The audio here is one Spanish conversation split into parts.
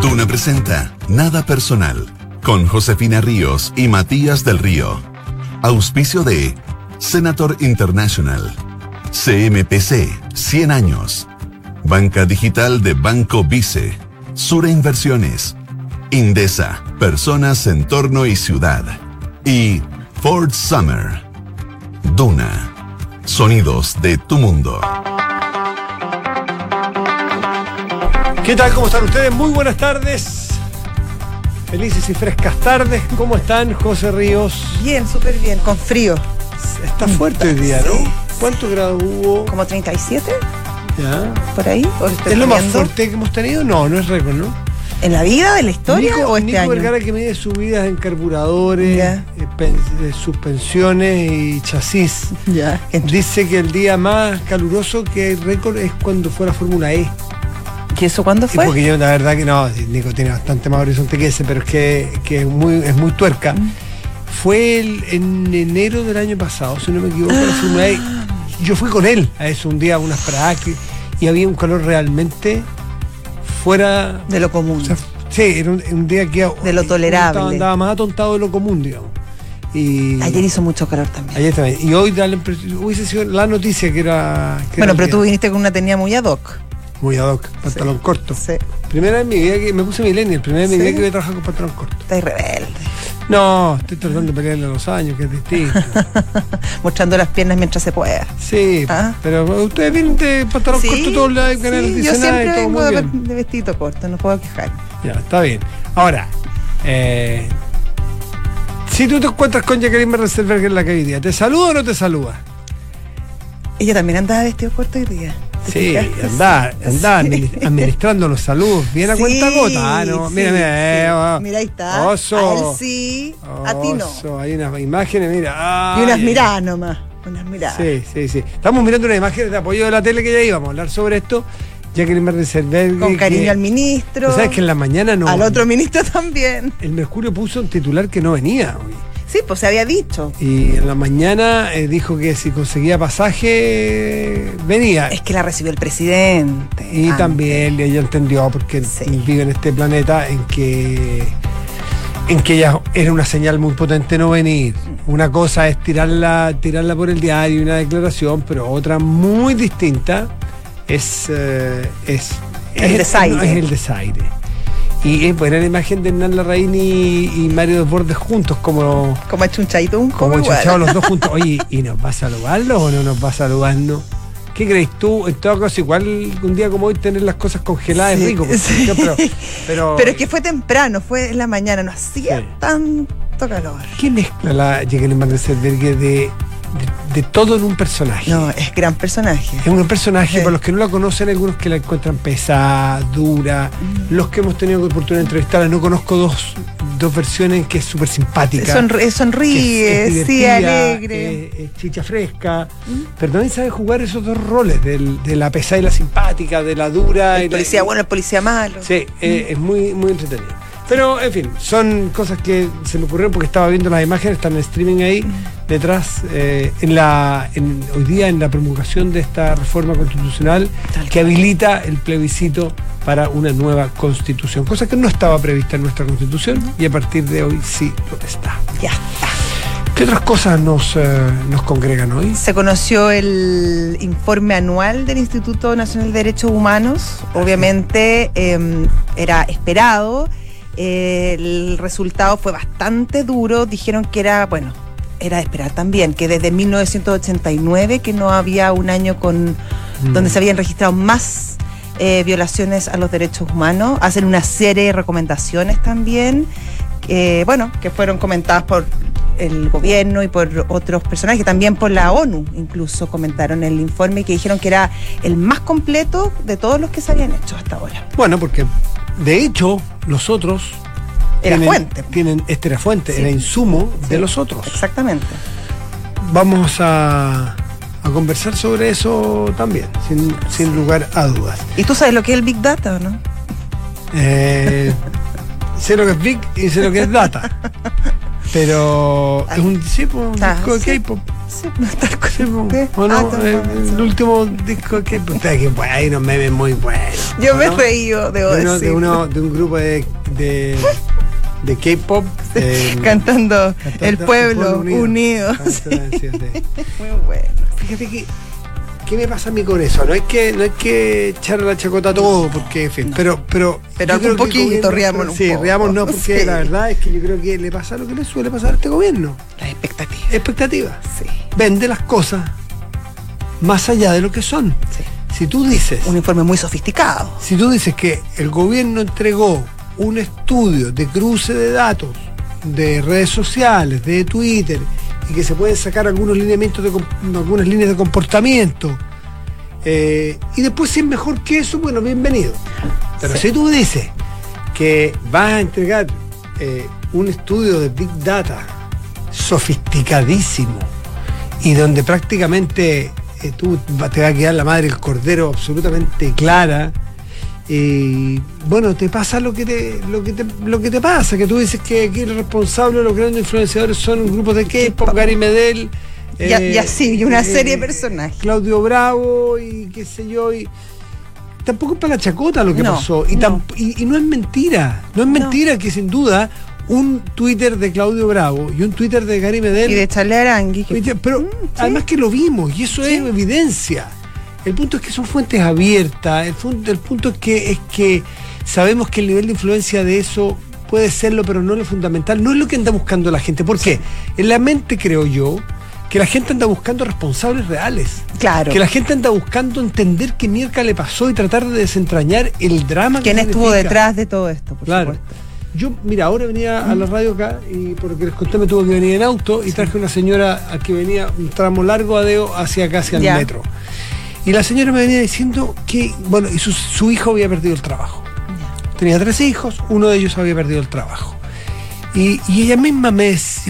Duna presenta Nada Personal con Josefina Ríos y Matías del Río. Auspicio de Senator International, CMPC, 100 años, Banca Digital de Banco Vice, Sura Inversiones, Indesa, Personas, Entorno y Ciudad, y Ford Summer. Duna, sonidos de tu mundo. ¿Qué tal? ¿Cómo están ustedes? Muy buenas tardes. Felices y frescas tardes. ¿Cómo están, José Ríos? Bien, súper bien, con frío. Está fuerte el día, ¿no? Sí. ¿Cuántos grados hubo? ¿Como 37? ¿Ya? ¿Por ahí? ¿O estoy ¿Es lo más cambiando? fuerte que hemos tenido? No, no es récord, ¿no? ¿En la vida, de la historia o este Nico año? Vergara, que mide subidas en carburadores, Ya. suspensiones y chasis. Ya. Dice que el día más caluroso que hay récord es cuando fue la Fórmula E. ¿Y eso cuándo Y fue? porque yo la verdad que no, Nico tiene bastante más horizonte que ese, pero es que es muy tuerca. Fue en enero del año pasado, si no me equivoco, la Fórmula E. Yo fui con él a eso un día, a unas prácticas, y había un calor realmente fuera De lo común. o sea, sí, era un día que De lo tolerable. andaba más atontado de lo común, digamos. Y Ayer hizo mucho calor también. ayer también. Y hoy da la impresión, hubiese sido la noticia que era. Bueno, pero tú viniste con una tenía muy ad hoc. Muy ad hoc, pantalón corto. Sí. Primera vez en mi vida que me puse millennial, primera vez en mi ¿Sí? vida que voy a trabajar con pantalón corto. Estás rebelde. No, estoy tratando de pelearle a los años, que es distinto. Mostrando las piernas mientras se pueda. Sí, Ah. pero ustedes vienen de pantalón corto todos los canales yo dicen nada y siempre todo vengo muy de, bien. de vestido corto, no puedo quejar. Ya, está bien. Ahora, si tú te encuentras con Jacqueline Merreselberger en la calle, ¿te saluda o no te saluda? Ella también andaba vestido corto hoy día. ¿Te Sí, fijaste? anda Sí. administrando los saludos, bien a Sí, cuenta gota. Ah, no, sí, mira, sí. Mira, ahí está. Oso. A él sí, a ti no. Oso, hay unas imágenes, mira. Y unas ay, miradas nomás. Unas miradas. Sí. Estamos mirando unas imágenes de apoyo de la tele que ya íbamos a hablar sobre esto. Jacqueline Merreselberger. Con cariño al ministro. ¿Sabes que en la mañana no? Al otro ministro también. El Mercurio puso un titular que no venía hoy. Sí, pues se había dicho. Y en la mañana dijo que si conseguía pasaje, venía. Es que la recibió el presidente. Y antes. también ella entendió, porque Sí. vive en este planeta en que ella era una señal muy potente no venir. Una cosa es tirarla por el diario, una declaración, pero otra muy distinta es El desaire. Es el desaire. Y es buena la imagen de Hernán Larraín y Mario Desbordes juntos, como achunchadito un poco. enchuchados los dos juntos. Oye, ¿y nos va a saludarlo o no nos va a saludarnos? ¿Qué crees tú? En todo caso, igual un día como hoy tener las cosas congeladas Sí, es rico. sí. Pero Pero es que fue temprano, fue en la mañana, no hacía Sí. tanto calor. ¿qué mezcla la Jacqueline Merreselberger de todo en un personaje? No, es gran personaje. Es un personaje, Sí. para los que no la conocen, algunos que la encuentran pesada, dura. Los que hemos tenido oportunidad de entrevistarla, no conozco dos versiones, que es súper simpática. Sonríe, es sí, divertida, alegre. es chicha fresca, pero también sabe jugar esos dos roles, de la pesada y la simpática, de la dura. El policía bueno, el policía malo. Sí, es muy entretenido. Pero, en fin, son cosas que se me ocurrieron porque estaba viendo las imágenes, están en streaming ahí, detrás, hoy día en la promulgación de esta reforma constitucional Tal que habilita el plebiscito para una nueva constitución, cosa que no estaba prevista en nuestra constitución y a partir de hoy sí lo está. Ya está. ¿Qué otras cosas nos congregan hoy? Se conoció el informe anual del Instituto Nacional de Derechos Humanos. Obviamente era esperado. El resultado fue bastante duro. Dijeron que era de esperar también, que desde 1989 que no había un año donde se habían registrado más violaciones a los derechos humanos. Hacen una serie de recomendaciones también, que fueron comentadas por el gobierno y por otros personajes, también por la ONU, incluso comentaron el informe, que dijeron que era el más completo de todos los que se habían hecho hasta ahora. Bueno, porque de hecho los otros Era fuente. Este era fuente, Sí. era insumo de Sí, los otros. Exactamente. Vamos a conversar sobre eso también, sin lugar a dudas. ¿Y tú sabes lo que es el Big Data o no? Sé lo que es Big y sé lo que es Data. Pero es un disco de Sí. K-pop. Sí, no estar con Sí, usted. o no, Tomás. el último disco que hay unos memes muy buenos. Yo me he ¿no? reído, debo decir. De un grupo de K-pop Cantando El Pueblo Unido. Sí. Muy bueno. Fíjate que ¿qué me pasa a mí con eso? No hay que echarle la chacota a todo, porque en fin, pero Pero yo algún creo que poquito, el gobierno- riámonos un sí, poco. riámonos, porque Sí. la verdad es que yo creo que le pasa lo que le suele pasar a este gobierno. Las expectativas. Expectativas. Sí, Vende las cosas más allá de lo que son. sí. Si tú dices Un informe muy sofisticado. que el gobierno entregó un estudio de cruce de datos de redes sociales, de Twitter, y que se pueden sacar algunos lineamientos algunas líneas de comportamiento, y después si es mejor que eso, bueno, bienvenido. Pero Sí. si tú dices que vas a entregar un estudio de Big Data sofisticadísimo y donde prácticamente te va a quedar la madre del cordero absolutamente clara, bueno, te pasa lo que te pasa, que tú dices que aquí el responsable de los grandes influenciadores son un grupo de K-pop, Gary Medel, Y así, y una serie de personajes. Claudio Bravo y qué sé yo, y tampoco es para la chacota lo que No, pasó, no. y no es mentira, que sin duda un Twitter de Claudio Bravo y un Twitter de Gary Medel, Y de Charlie Arangui. que- pero sí. además que lo vimos, y eso Sí. es evidencia. El punto es que son fuentes abiertas, el punto es que sabemos que el nivel de influencia de eso puede serlo, pero no lo fundamental, no es lo que anda buscando la gente. ¿Por qué? En la mente, creo yo, que la gente anda buscando responsables reales. Claro. Que la gente anda buscando entender qué mierda le pasó y tratar de desentrañar el drama ¿Quién que estuvo significa. detrás de todo esto, por Claro. supuesto? Yo, mira, ahora venía a la radio acá y por lo que les conté me tuve que venir en auto y traje una señora a que venía un tramo largo hacia acá, hacia el Ya. metro. Y la señora me venía diciendo que, bueno, y su hijo había perdido el trabajo. Tenía 3 hijos, uno de ellos había perdido el trabajo. Y ella misma me decía,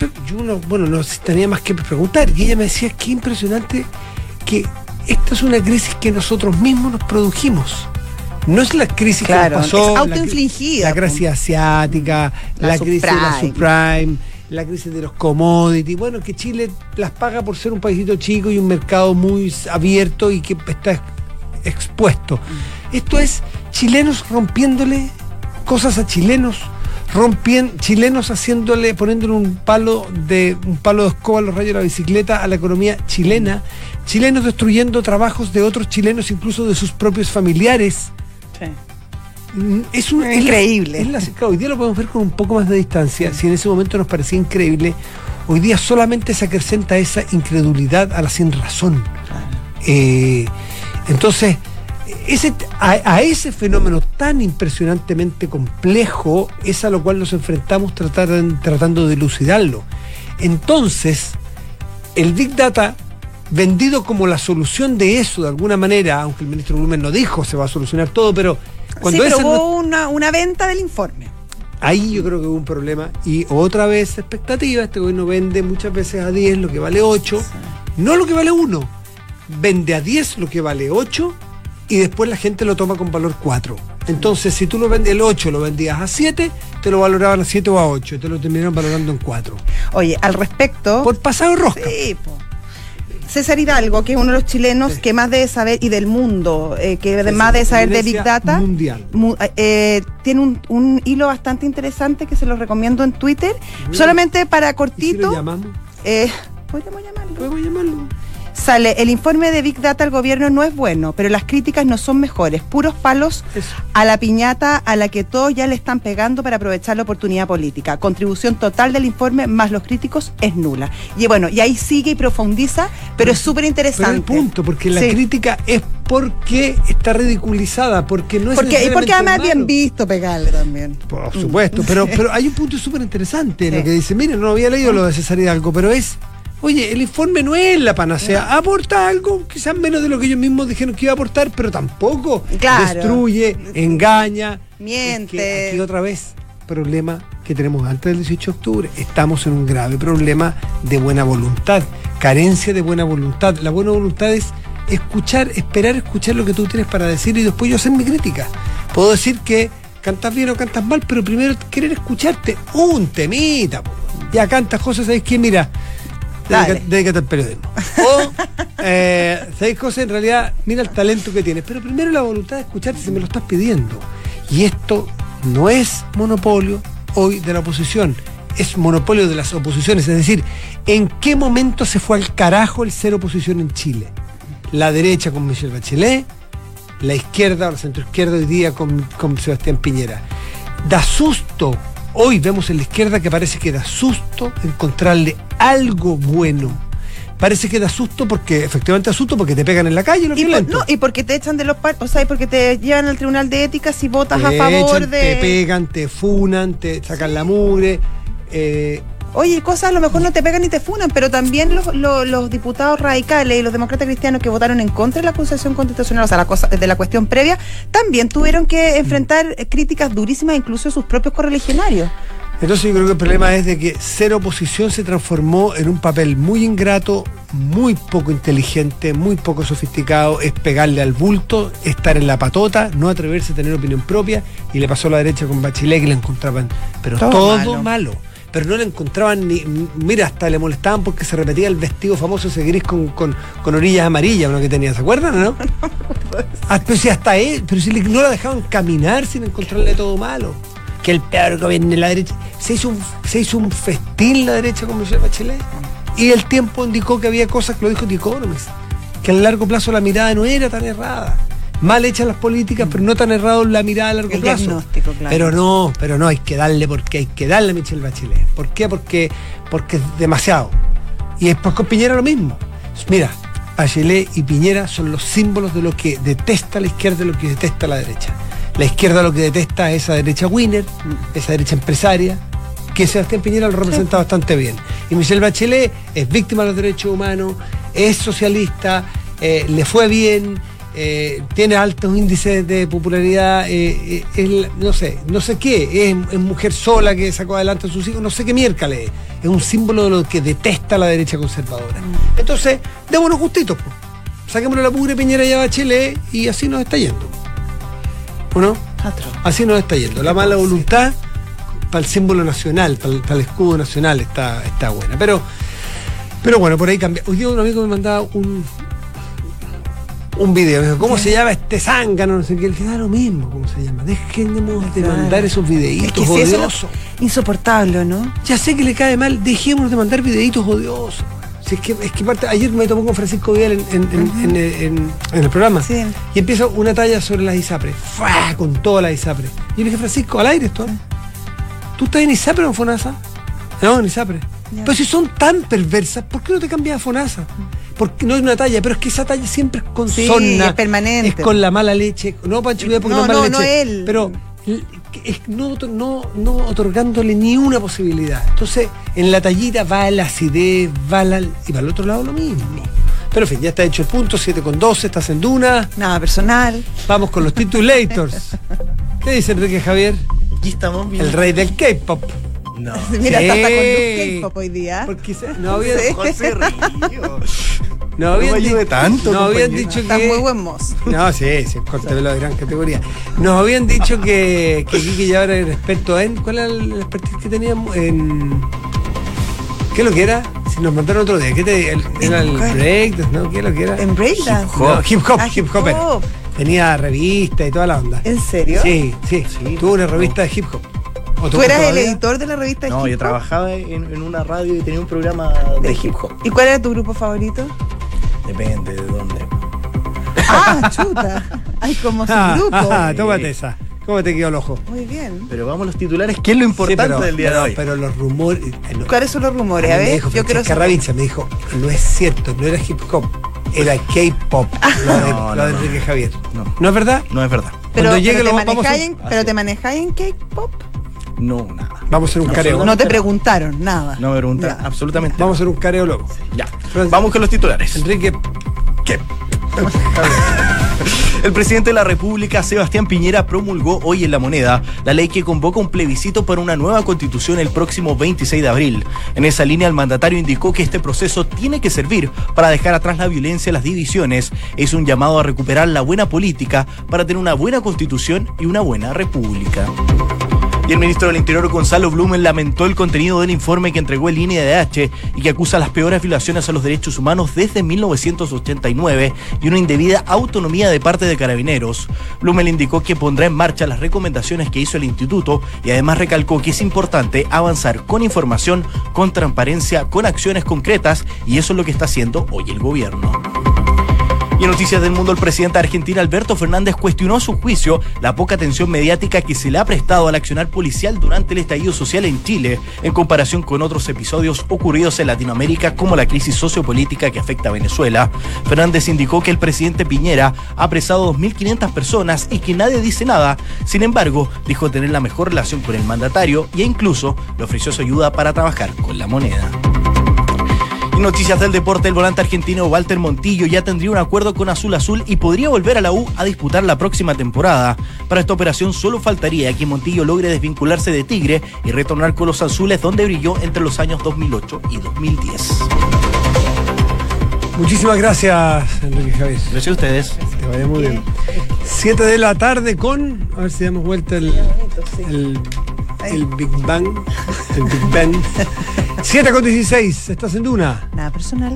no tenía más que preguntar, y ella me decía, qué impresionante que esta es una crisis que nosotros mismos nos produjimos. No es la crisis Claro, que nos pasó, es autoinfligida, la crisis asiática, la crisis de la subprime, la crisis de los commodities. Bueno, que Chile las paga por ser un paísito chico y un mercado muy abierto y que está expuesto. Esto es chilenos rompiéndole cosas a chilenos, chilenos poniéndole un palo de escoba a los rayos de la bicicleta a la economía chilena, chilenos destruyendo trabajos de otros chilenos, incluso de sus propios familiares. Sí. Es Increíble. Claro, hoy día lo podemos ver con un poco más de distancia. Si en ese momento nos parecía increíble, hoy día solamente se acrecenta esa incredulidad a la sin razón. Entonces, a ese fenómeno tan impresionantemente complejo es a lo cual nos enfrentamos tratando de elucidarlo. Entonces, el Big Data, vendido como la solución de eso de alguna manera, aunque el ministro Blumen no dijo se va a solucionar todo, pero cuando pero hubo una venta del informe. ahí yo creo que hubo un problema. Y otra vez expectativa, este gobierno vende muchas veces a 10 lo que vale 8, no lo que vale 1, vende a 10 lo que vale 8 y después la gente lo toma con valor 4. Entonces, si tú el 8 lo vendías a 7, te lo valoraban a 7 o a 8, te lo terminaron valorando en 4. Oye, al respecto... Por pasado rosca. Sí, po. César Hidalgo, que es uno de los chilenos Sí. que más debe saber, y del mundo, que Sí, más sí, debe saber de Big tendencia Data, mundial. tiene un hilo bastante interesante que se lo recomiendo en Twitter, solamente para ¿Y si cortito. lo llamamos? Podríamos llamarlo. ¿Podemos llamarlo? Sale, el informe de Big Data al gobierno no es bueno, pero las críticas no son mejores, puros palos Eso. a la piñata a la que todos ya le están pegando para aprovechar la oportunidad política. Contribución total del informe más los críticos es nula. Y bueno, y ahí sigue y profundiza, pero es súper Pero interesante. el punto, porque la Sí. crítica es porque está ridiculizada, porque no es Porque necesariamente además malo. bien visto pegarle también. Por supuesto, pero hay un punto súper interesante en Sí. lo que dice, miren, no había leído lo de César Hidalgo, pero oye, el informe no es la panacea, aporta algo, quizás menos de lo que ellos mismos dijeron que iba a aportar, pero tampoco Claro. destruye, engaña. Miente. Es que aquí otra vez, problema que tenemos antes del 18 de octubre, estamos en un grave problema de buena voluntad, carencia de buena voluntad. La buena voluntad es esperar escuchar lo que tú tienes para decir y después yo hacer mi crítica. Puedo decir que cantas bien o cantas mal, pero primero querer escucharte un temita. Ya cantas cosas, ¿sabes qué? Mira, Dale. Dedícate al periodismo. O, ¿sabéis cosas? En realidad, mira el talento que tienes. Pero primero la voluntad de escucharte si me lo estás pidiendo. Y esto no es monopolio hoy de la oposición. Es monopolio de las oposiciones. Es decir, ¿en qué momento se fue al carajo el ser oposición en Chile? La derecha con Michelle Bachelet, la izquierda o la centroizquierda hoy día con Sebastián Piñera. Da susto. Hoy vemos en la izquierda que parece que da susto encontrarle algo bueno. Parece que da susto porque, efectivamente da susto porque te pegan en la calle los violentos. Y porque te echan de los partidos, o sea, y porque te llevan al tribunal de ética si votas a favor de... Te pegan, te funan, te sacan la mugre. Oye, cosas a lo mejor no te pegan ni te funan, pero también los diputados radicales y los demócratas cristianos que votaron en contra de la acusación constitucional, o sea, de la cuestión previa, también tuvieron que enfrentar críticas durísimas incluso de sus propios correligionarios. Entonces yo creo que el problema es de que ser oposición se transformó en un papel muy ingrato, muy poco inteligente, muy poco sofisticado, es pegarle al bulto, estar en la patota, no atreverse a tener opinión propia, y le pasó a la derecha con Bachelet que la encontraban, pero todo malo. Pero no le encontraban ni... Mira, hasta le molestaban porque se repetía el vestido famoso ese gris con orillas amarillas, uno que tenía, ¿se acuerdan o no? Pero si hasta él, pero si no la dejaban caminar sin encontrarle todo malo. Que el peor gobierno de la derecha... Se hizo un festín la derecha con Michelle Bachelet. Y el tiempo indicó que había cosas que lo dijo The Economist, que a largo plazo la mirada no era tan errada. Mal hechas las políticas, pero no tan errado la mirada a largo plazo. Diagnóstico, claro. Pero no, hay que darle porque hay que darle a Michelle Bachelet. ¿Por qué? Porque es demasiado. Y después con Piñera lo mismo. Mira, Bachelet y Piñera son los símbolos de lo que detesta la izquierda y lo que detesta la derecha. La izquierda lo que detesta es esa derecha winner, esa derecha empresaria, que Sebastián Piñera lo representa bastante bien. Y Michelle Bachelet es víctima de los derechos humanos, es socialista, le fue bien, tiene altos índices de popularidad, no sé qué, es mujer sola que sacó adelante a sus hijos, no sé qué miércoles, es un símbolo de lo que detesta la derecha conservadora. Entonces, démonos justitos, pues. Saquémosle la pugre Piñera y a Bachelet y así nos está yendo. ¿O no? Así nos está yendo. La mala voluntad para el símbolo nacional, para el escudo nacional está buena. Pero bueno, por ahí cambia. Hoy día un amigo me mandaba un video, me dijo, ¿cómo se llama este zángano? No sé qué, le dije, lo mismo, ¿cómo se llama? Dejemos de mandar esos videitos odiosos. Insoportable, ¿no? Ya sé que le cae mal, dejémonos de mandar videitos odiosos. Si es que parte, ayer me tomó con Francisco Vidal en el programa, sí. Y empieza una talla sobre las ISAPRES, con todas las ISAPRES. Y yo le dije, Francisco, al aire esto, ¿tú estás en ISAPRE o en FONASA? No, en ISAPRE. Ya. Pero si son tan perversas, ¿por qué no te cambias a FONASA? Porque no es una talla, pero es que esa talla siempre es con sorna, es permanente. Es con la mala leche, no Pancho Vidal porque no es mala leche, no él. Pero es no otorgándole ni una posibilidad. Entonces, en la tallita va la acidez, y para el otro lado lo mismo. Pero en fin, ya está hecho el punto, 7:12, estás en Duna. Nada personal. Vamos con los titulators. ¿Qué dice Enrique Javier? Aquí estamos bien. El rey del K-pop. No. Mira, está con K-pop hoy día. Porque no había... José Río. No habían tanto. No habían dicho está que... muy buen mozo. No, sí, cortevelo de gran categoría. Nos habían dicho que Kiki ya era el experto en... ¿Cuál era el expertise que teníamos? En... ¿Qué es lo que era? Si nos mandaron otro día. ¿Era el break? ¿No? ¿Qué es lo que era? ¿En breakdance? Hip hop. Tenía revista y toda la onda. ¿En serio? Sí. Tuvo una revista de hip hop. ¿Tú eras el editor de la revista de hip hop? No, yo trabajaba en una radio y tenía un programa de hip hop. ¿Y cuál era tu grupo favorito? Depende de dónde. Chuta. Ay, como su grupo. Tómate esa. ¿Cómo te quedó el ojo? Muy bien. Pero vamos a los titulares, ¿qué es lo importante del día de hoy? Pero los rumores... ¿Cuáles son los rumores? A ver, yo quiero saber. Me dijo, no es cierto, no era hip hop, era K-pop, lo de Enrique Javier. No es verdad? No es verdad. Pero te manejáis en K-pop. No, nada. Vamos a hacer un careo. No te preguntaron nada. No me preguntaron absolutamente nada. Vamos a hacer un careo loco. Ya. Vamos con los titulares. Enrique, ¿qué? El presidente de la República, Sebastián Piñera, promulgó hoy en La Moneda la ley que convoca un plebiscito para una nueva constitución el próximo 26 de abril. En esa línea, el mandatario indicó que este proceso tiene que servir para dejar atrás la violencia y las divisiones. Es un llamado a recuperar la buena política para tener una buena constitución y una buena república. Y el ministro del Interior, Gonzalo Blumen, lamentó el contenido del informe que entregó el INDH y que acusa las peores violaciones a los derechos humanos desde 1989 y una indebida autonomía de parte de Carabineros. Blumen indicó que pondrá en marcha las recomendaciones que hizo el instituto y además recalcó que es importante avanzar con información, con transparencia, con acciones concretas, y eso es lo que está haciendo hoy el gobierno. Y en noticias del mundo, el presidente de Argentina, Alberto Fernández, cuestionó a su juicio la poca atención mediática que se le ha prestado al accionar policial durante el estallido social en Chile, en comparación con otros episodios ocurridos en Latinoamérica, como la crisis sociopolítica que afecta a Venezuela. Fernández indicó que el presidente Piñera ha apresado a 2.500 personas y que nadie dice nada. Sin embargo, dijo tener la mejor relación con el mandatario e incluso le ofreció su ayuda para trabajar con la moneda. Y noticias del deporte, el volante argentino Walter Montillo ya tendría un acuerdo con Azul Azul y podría volver a la U a disputar la próxima temporada. Para esta operación solo faltaría que Montillo logre desvincularse de Tigre y retornar con los azules, donde brilló entre los años 2008 y 2010. Muchísimas gracias, Enrique Javier. Gracias a ustedes. Que vaya muy bien. 7 de la tarde con, a ver si damos vuelta el Big Bang. El Big Bang. 7:16, estás en Duna. Nada personal.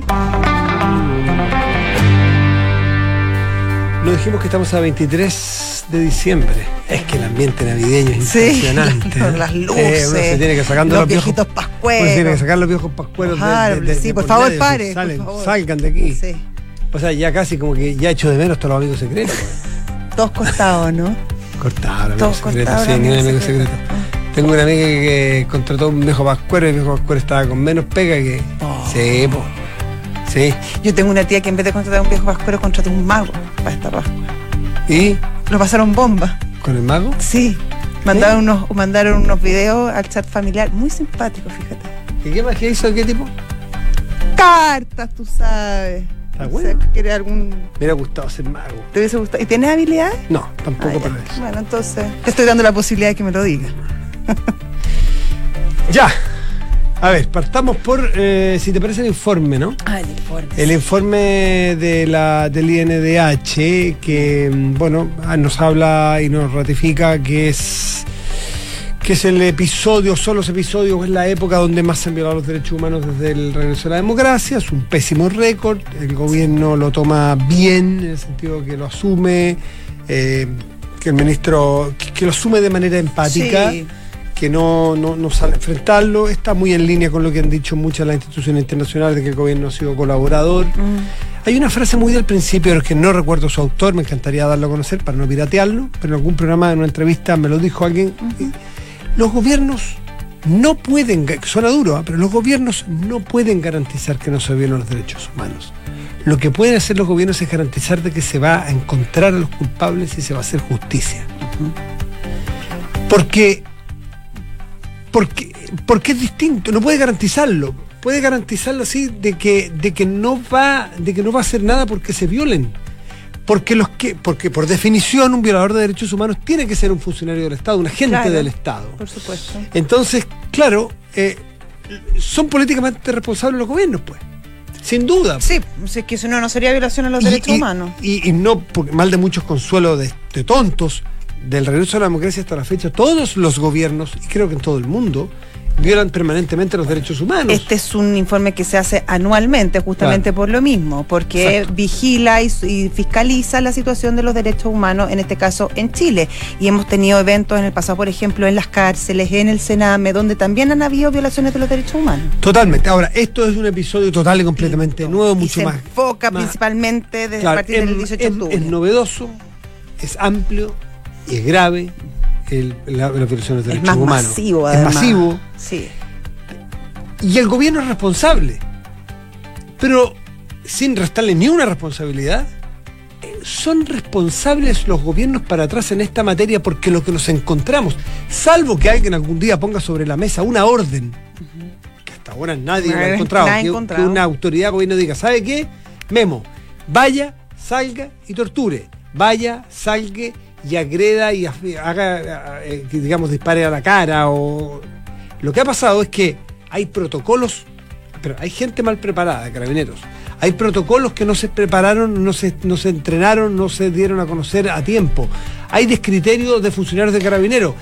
Lo dijimos que estamos a 23 de diciembre. Es que el ambiente navideño es impresionante. Con las luces. Uno se tiene que sacar los viejitos pascueros. Uno se tiene que sacar los viejos pascueros sí, por favor, pare. Salgan de aquí. Sí. O sea, ya casi como que ya echo de menos todos los amigos secretos. Todos cortados, ¿no? Cortados, amigos secretos. Sí, ni un amigo secreto. Tengo una amiga que contrató un viejo pascuero y el viejo pascuero estaba con menos pega que... Sí, po. Sí. Yo tengo una tía que en vez de contratar a un viejo pascuero contrató un mago para esta Pascua. ¿Y? Lo pasaron bomba. ¿Con el mago? Sí. Mandaron unos videos al chat familiar muy simpáticos, fíjate. ¿Y qué magia hizo? ¿Qué tipo? Cartas, tú sabes. Está bueno. ¿Quieres algún...? Me hubiera gustado ser mago. ¿Te hubiese gustado? ¿Y tienes habilidades? No, tampoco para eso. Bueno, entonces te estoy dando la posibilidad de que me lo digas. Ya. A ver, partamos por, si te parece, el informe, ¿no? Ah, el informe. El informe del INDH que, bueno, nos habla y nos ratifica que es el episodio, son los episodios, es la época donde más se han violado los derechos humanos desde el regreso a la democracia. Es un pésimo récord, el gobierno lo toma bien, en el sentido que lo asume, que el ministro, que lo asume de manera empática. Sí. Que no sale a enfrentarlo, está muy en línea con lo que han dicho muchas de las instituciones internacionales de que el gobierno ha sido colaborador. Hay una frase muy del principio, pero es que no recuerdo su autor, me encantaría darlo a conocer para no piratearlo, pero en algún programa, en una entrevista, me lo dijo alguien. Los gobiernos no pueden, suena duro, pero los gobiernos no pueden garantizar que no se violen los derechos humanos. Lo que pueden hacer los gobiernos es garantizar de que se va a encontrar a los culpables y se va a hacer justicia. Porque es distinto, no puede garantizarlo. Puede garantizarlo así de que no va a hacer nada porque se violen. Porque por definición un violador de derechos humanos tiene que ser un funcionario del Estado, un agente del Estado. Por supuesto. Entonces, claro, son políticamente responsables los gobiernos, pues. Sin duda. Sí, es que si no sería violación a los derechos humanos. Y no, porque mal de muchos consuelos de tontos, del regreso a la democracia hasta la fecha, todos los gobiernos, y creo que en todo el mundo, violan permanentemente los derechos humanos. Este es un informe que se hace anualmente, justamente por lo mismo, porque vigila y fiscaliza la situación de los derechos humanos, en este caso en Chile. Y hemos tenido eventos en el pasado, por ejemplo, en las cárceles, en el Sename, donde también han habido violaciones de los derechos humanos. Totalmente. Ahora, esto es un episodio total y completamente nuevo, mucho más. Se enfoca principalmente desde a partir del 18 de octubre. Es novedoso, es amplio y es grave. La violación de derechos humanos. Masivo, además. Es masivo. Sí. Y el gobierno es responsable. Pero sin restarle ni una responsabilidad, son responsables los gobiernos para atrás en esta materia, porque lo que nos encontramos, salvo que alguien algún día ponga sobre la mesa una orden, que hasta ahora nadie lo ha encontrado, que una autoridad de gobierno diga, ¿sabe qué? Memo, vaya, salga y torture. Vaya, salga y agreda y haga, digamos, dispare a la cara. O lo que ha pasado es que hay protocolos, pero hay gente mal preparada de Carabineros. Hay protocolos que no se prepararon, no se entrenaron, no se dieron a conocer a tiempo. Hay descriterios de funcionarios de Carabineros.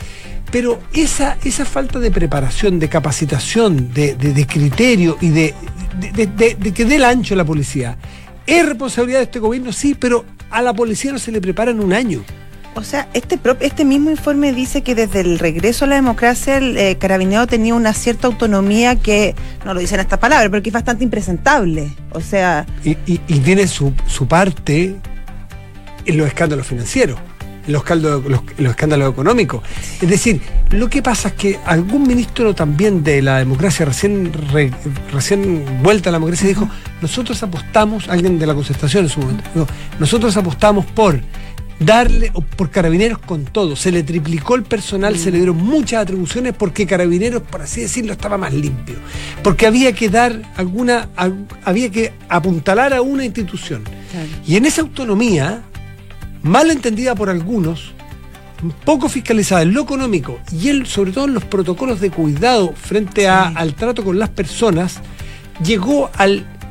Pero esa falta de preparación, de capacitación, de criterio y de que dé el ancho a la policía, ¿es responsabilidad de este gobierno? Sí, pero a la policía no se le prepara en un año. O sea, este mismo informe dice que desde el regreso a la democracia el Carabinero tenía una cierta autonomía que, no lo dicen estas palabras, pero que es bastante impresentable. O sea... Y tiene su parte en los escándalos financieros, en los escándalos económicos. Es decir, lo que pasa es que algún ministro también de la democracia recién vuelta a la democracia dijo, nosotros apostamos, alguien de la Concertación en su momento, dijo, nosotros apostamos por Carabineros con todo, se le triplicó el personal, se le dieron muchas atribuciones porque Carabineros, por así decirlo, estaba más limpio, porque había que había que apuntalar a una institución. Claro. Y en esa autonomía, mal entendida por algunos, poco fiscalizada en lo económico y sobre todo en los protocolos de cuidado frente al trato con las personas, llegó a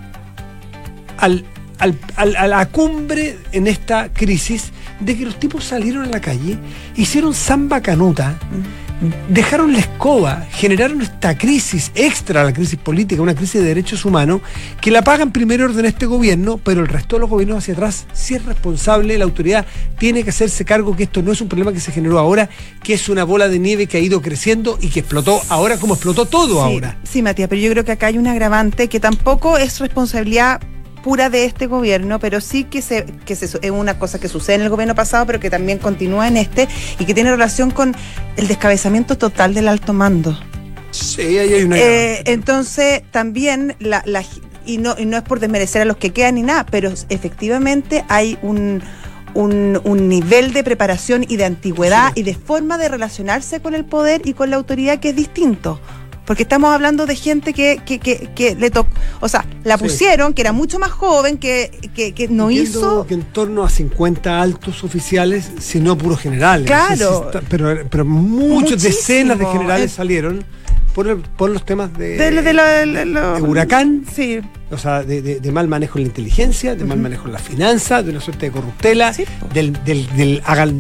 la cumbre en esta crisis de que los tipos salieron a la calle, hicieron samba canuta, dejaron la escoba, generaron esta crisis extra a la crisis política, una crisis de derechos humanos, que la paga en primer orden este gobierno, pero el resto de los gobiernos hacia atrás, si es responsable, la autoridad tiene que hacerse cargo que esto no es un problema que se generó ahora, que es una bola de nieve que ha ido creciendo y que explotó ahora como explotó todo ahora. Sí, Matías, pero yo creo que acá hay un agravante que tampoco es responsabilidad pura de este gobierno, pero sí que es una cosa que sucede en el gobierno pasado, pero que también continúa en este y que tiene relación con el descabezamiento total del alto mando. Sí, ahí hay una... entonces, también, y no es por desmerecer a los que quedan ni nada, pero efectivamente hay un nivel de preparación y de antigüedad y de forma de relacionarse con el poder y con la autoridad que es distinto. Porque estamos hablando de gente que le tocó, o sea, la pusieron, que era mucho más joven, que no hizo... que en torno a 50 altos oficiales, si no puros generales. Claro. Pero muchos, decenas de generales salieron por los temas de huracán, sí. O sea, de mal manejo en la inteligencia, de mal manejo en la finanza, de una suerte de corruptela, sí, de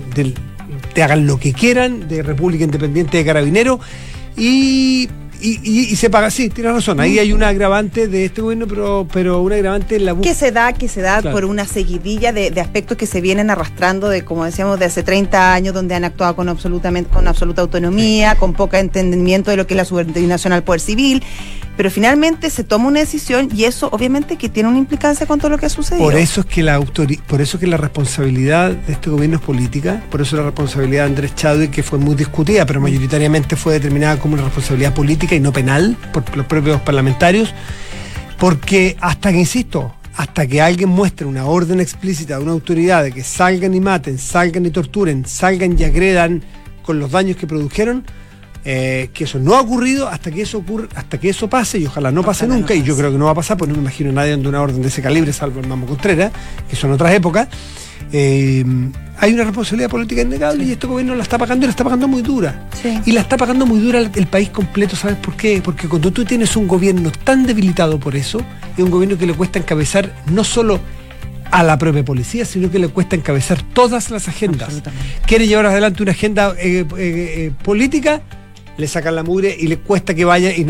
hagan lo que quieran, de República Independiente de Carabineros, y se paga, sí, tienes razón, ahí hay un agravante de este gobierno, pero un agravante en la búsqueda. Que se da claro, por una seguidilla de aspectos que se vienen arrastrando de, como decíamos, de hace 30 años, donde han actuado con absoluta autonomía, con poco entendimiento de lo que es la subordinación al poder civil, pero finalmente se toma una decisión y eso obviamente que tiene una implicancia con todo lo que ha sucedido. Por eso es que la responsabilidad de este gobierno es política, por eso la responsabilidad de Andrés Chadwick, que fue muy discutida, pero mayoritariamente fue determinada como una responsabilidad política y no penal por los propios parlamentarios, porque hasta que alguien muestre una orden explícita de una autoridad de que salgan y maten, salgan y torturen, salgan y agredan con los daños que produjeron, que eso no ha ocurrido, hasta que eso pase, y ojalá no pase nunca, y yo creo que no va a pasar, porque no me imagino a nadie dando una orden de ese calibre, salvo el Mamo Contreras, que son otras épocas. Hay una responsabilidad política innegable, y este gobierno la está pagando, y la está pagando muy dura. Sí. Y la está pagando muy dura el país completo. ¿Sabes por qué? Porque cuando tú tienes un gobierno tan debilitado por eso, es un gobierno que le cuesta encabezar no solo a la propia policía, sino que le cuesta encabezar todas las agendas. Quiere llevar adelante una agenda política, le sacan la mugre y le cuesta que vaya, y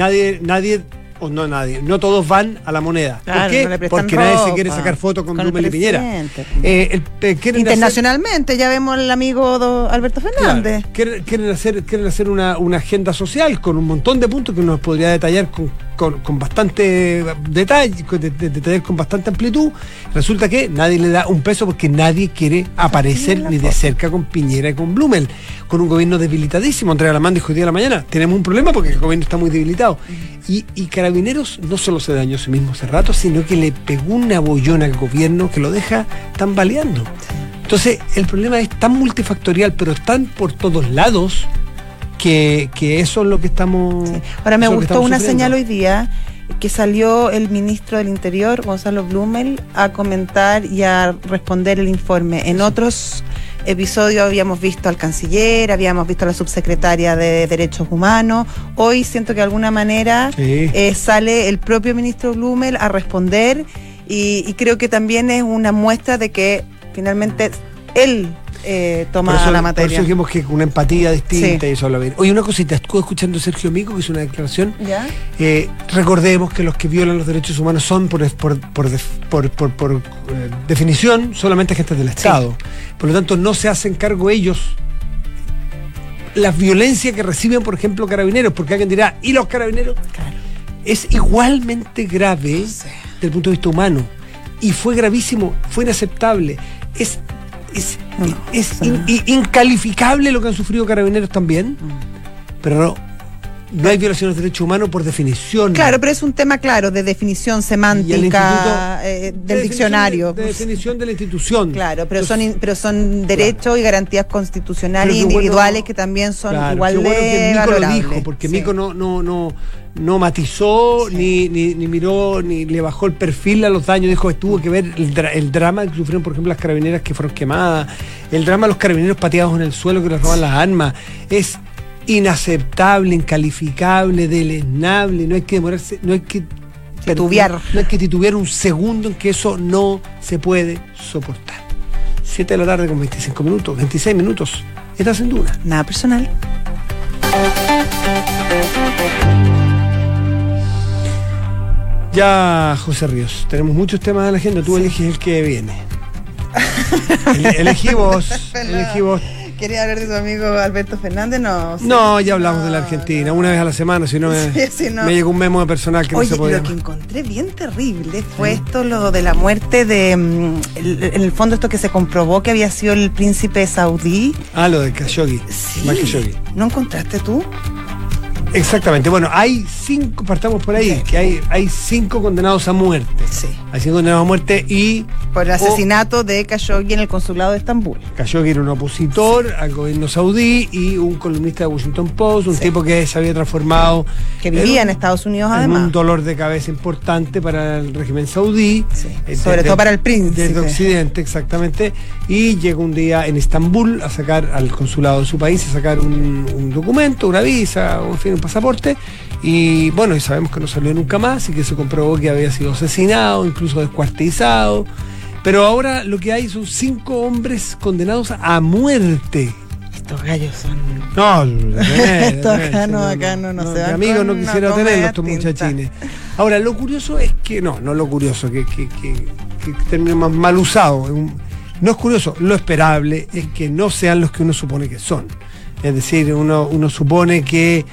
no todos van a la moneda. Claro, ¿por qué? no porque nadie se quiere sacar fotos con Blumel y Piñera. Internacionalmente ya vemos al amigo Alberto Fernández. Claro, quieren hacer una agenda social con un montón de puntos que nos podría detallar con bastante detalle, detallar con bastante amplitud. Resulta que nadie le da un peso porque nadie quiere aparecer ni de cerca con Piñera y con Blumel, con un gobierno debilitadísimo. Andrea Lamán dijo hoy día de la mañana, tenemos un problema porque el gobierno está muy debilitado. Y Carabineros no solo se dañó a sí mismo hace rato, sino que le pegó una bollona al gobierno que lo deja tambaleando. Entonces el problema es tan multifactorial, pero tan por todos lados, que eso es lo que estamos... Sí. Ahora me gustó una señal hoy día, que salió el ministro del Interior, Gonzalo Blumel, a comentar y a responder el informe. En otros episodios habíamos visto al canciller, habíamos visto a la subsecretaria de Derechos Humanos. Hoy siento que de alguna manera sale el propio ministro Blumel a responder, y creo que también es una muestra de que finalmente él toma por eso, la por materia. eso dijimos que con una empatía distinta Sí. y eso habla bien. Oye, una cosita, estuve escuchando a Sergio Mico, que hizo una declaración. ¿Ya? Recordemos que los que violan los derechos humanos son por definición solamente agentes del Estado. Por lo tanto, no se hacen cargo ellos la violencia que reciben, por ejemplo, carabineros, porque alguien dirá, ¿y los carabineros? Claro. Es igualmente grave desde el punto de vista humano. Y fue gravísimo, fue inaceptable. Es incalificable lo que han sufrido carabineros también, pero no hay violaciones de derechos humanos por definición. Claro, pero es un tema, claro, de definición semántica del diccionario. De definición de la institución. Claro, pero Entonces, son derechos y garantías constitucionales pero qué individuales bueno, que también son claro, igual qué bueno que de Mico lo valorables. dijo, porque Sí. Mico no matizó, ni miró, ni le bajó el perfil a los daños. Dijo que tuvo que ver el drama que sufrieron, por ejemplo, las carabineras que fueron quemadas, el drama de los carabineros pateados en el suelo que les roban las armas. Es inaceptable, incalificable, deleznable. No hay que demorarse, no hay que Titubear. No hay que titubear un segundo en que eso no se puede soportar. 7 de la tarde con 25 minutos, 26 minutos. Estás en Duna. Nada personal. Ya, José Ríos, tenemos muchos temas en la agenda. Tú eliges el que viene. Elegí vos. ¿Quería hablar de tu amigo Alberto Fernández? No. No, ya hablamos de la Argentina, una vez a la semana, si no me llegó un memo de personal que Oye, no se podía. lo que encontré bien terrible fue esto, lo de la muerte de, en el fondo esto que se comprobó que había sido el príncipe saudí. Ah, lo de Khashoggi. Sí. Más Khashoggi. ¿No encontraste tú? Exactamente. Bueno, hay 5, partamos por ahí, que hay 5 condenados a muerte. Sí. Hay 5 condenados a muerte y Por el asesinato de Khashoggi en el consulado de Estambul. Khashoggi era un opositor al gobierno saudí y un columnista de Washington Post, un tipo que se había transformado Que vivía en Estados Unidos, en además. un dolor de cabeza importante para el régimen saudí. Sí. Sobre todo para el príncipe. Desde Occidente, exactamente. Y llegó un día en Estambul a sacar al consulado de su país, a sacar un documento, una visa, o en fin, un pasaporte. Y bueno, y sabemos que no salió nunca más y que se comprobó que había sido asesinado, incluso descuartizado. Pero ahora lo que hay son 5 hombres condenados a muerte. Estos gallos son... No, Esto acá no se van mi amigo con no una quisiera toma de tenerlos, estos tinta. muchachines. Ahora, lo curioso es que, no lo curioso, que termine más mal usado. No es curioso, lo esperable es que no sean los que uno supone que son. Es decir, uno supone que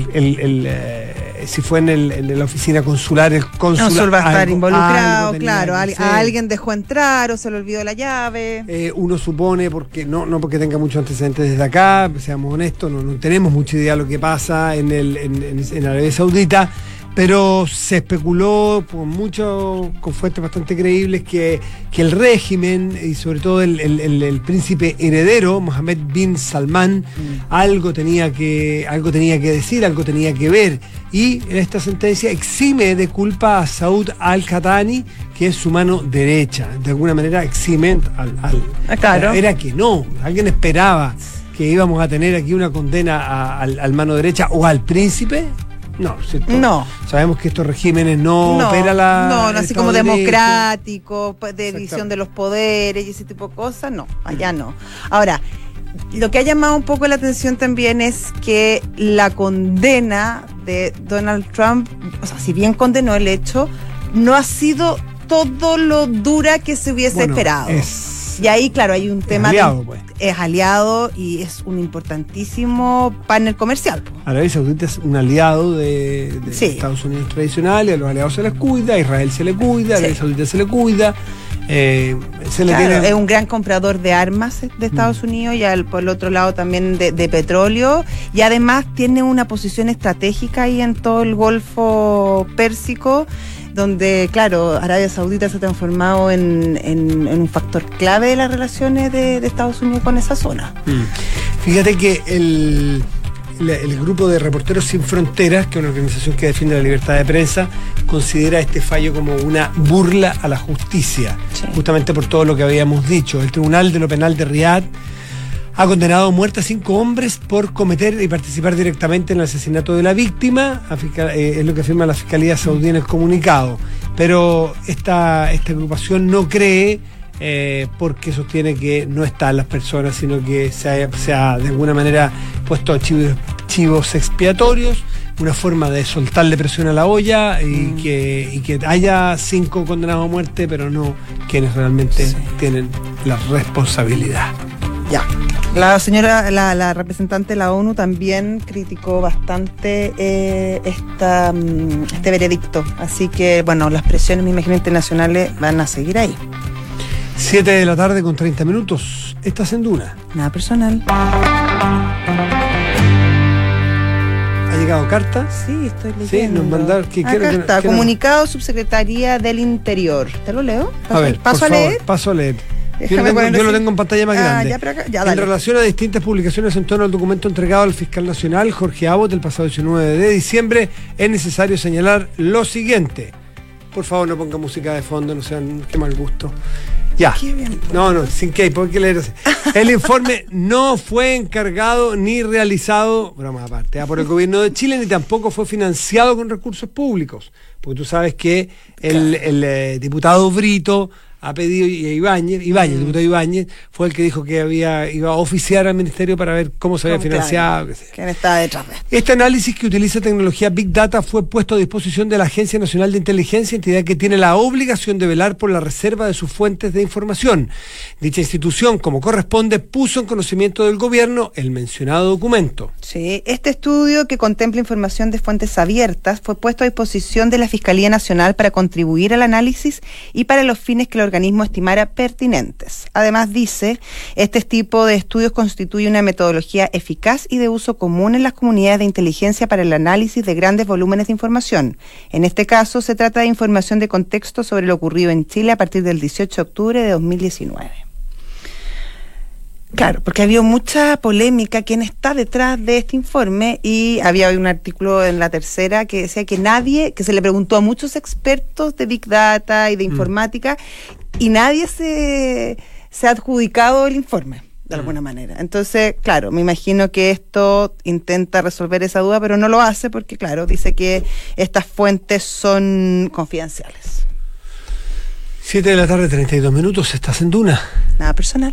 si fue en la oficina consular, el cónsul va a estar involucrado, algo claro. tenía que ser. A alguien dejó entrar o se le olvidó la llave. Uno supone, porque no porque tenga muchos antecedentes desde acá, seamos honestos, no tenemos mucha idea de lo que pasa en Arabia Saudita, pero se especuló con fuentes bastante creíbles que el régimen y sobre todo el príncipe heredero, Mohammed bin Salman, algo tenía que decir, algo tenía que ver. Y en esta sentencia exime de culpa a Saud al-Qahtani, que es su mano derecha. De alguna manera exime Claro. Era que no, alguien esperaba que íbamos a tener aquí una condena al mano derecha o al príncipe. No, ¿cierto? No. Sabemos que estos regímenes no opera no, así como Estado de Derecho. democrático, de división de los poderes y ese tipo de cosas, no, allá no. Ahora, lo que ha llamado un poco la atención también es que la condena de Donald Trump, o sea, si bien condenó el hecho, no ha sido todo lo dura que se hubiese esperado. Y ahí, claro, hay un tema aliado, pues. Es aliado y es un importantísimo partner comercial. Arabia Saudita es un aliado de Sí. Estados Unidos tradicional, y a los aliados se les cuida, a Israel se le cuida, a Arabia Saudita se le cuida. Claro, es un gran comprador de armas de Estados Unidos y por el otro lado también de petróleo, y además tiene una posición estratégica ahí en todo el Golfo Pérsico, donde, claro, Arabia Saudita se ha transformado en un factor clave de las relaciones de Estados Unidos con esa zona. Fíjate que el grupo de Reporteros Sin Fronteras, que es una organización que defiende la libertad de prensa, considera este fallo como una burla a la justicia, justamente por todo lo que habíamos dicho. El Tribunal de lo Penal de Riad ha condenado a muerte a 5 hombres por cometer y participar directamente en el asesinato de la víctima, es lo que afirma la Fiscalía Saudí en el comunicado. Pero esta agrupación no cree porque sostiene que no están las personas, sino que se ha de alguna manera puesto chivos expiatorios, una forma de soltarle presión a la olla y que haya 5 condenados a muerte, pero no quienes realmente tienen la responsabilidad. Ya. La señora, la representante de la ONU también criticó bastante este veredicto. Así que, bueno, las presiones, me imagino, internacionales van a seguir ahí. 7 de la tarde con 30 minutos. Estás en Duna. Nada personal. ¿Ha llegado carta? Sí, estoy leyendo. Sí, nos mandaron. Acá está, comunicado Subsecretaría del Interior. ¿Te lo leo? A ver, ¿Paso a leer? Paso a leer. Yo Déjame lo tengo en pantalla más grande. Ya, pero acá, ya, en dale. relación a distintas publicaciones en torno al documento entregado al fiscal nacional Jorge Abot el pasado 19 de diciembre, es necesario señalar lo siguiente. Por favor, no ponga música de fondo, no sean, qué mal gusto. Ya. No, sin que, ¿por qué leer así? El informe no fue encargado ni realizado, broma aparte, por el gobierno de Chile, ni tampoco fue financiado con recursos públicos. Porque tú sabes que el diputado Brito ha pedido, y Ibáñez, el diputado Ibáñez, fue el que dijo que iba a oficiar al ministerio para ver cómo se había financiado. Claro. ¿Quién está detrás de esto? Este análisis, que utiliza tecnología Big Data, fue puesto a disposición de la Agencia Nacional de Inteligencia, entidad que tiene la obligación de velar por la reserva de sus fuentes de información. Dicha institución, como corresponde, puso en conocimiento del gobierno el mencionado documento. Sí, este estudio, que contempla información de fuentes abiertas, fue puesto a disposición de la Fiscalía Nacional para contribuir al análisis y para los fines que el organismo estimara pertinentes. Además, dice, este tipo de estudios constituye una metodología eficaz y de uso común en las comunidades de inteligencia para el análisis de grandes volúmenes de información. En este caso, se trata de información de contexto sobre lo ocurrido en Chile a partir del 18 de octubre de 2019. Claro, porque había mucha polémica quién está detrás de este informe, y había un artículo en La Tercera que decía que se le preguntó a muchos expertos de Big Data y de informática, y nadie se ha adjudicado el informe, de alguna manera. Entonces, claro, me imagino que esto intenta resolver esa duda, pero no lo hace porque, claro, dice que estas fuentes son confidenciales. 7 de la tarde, 32 minutos, estás en Duna. Nada personal.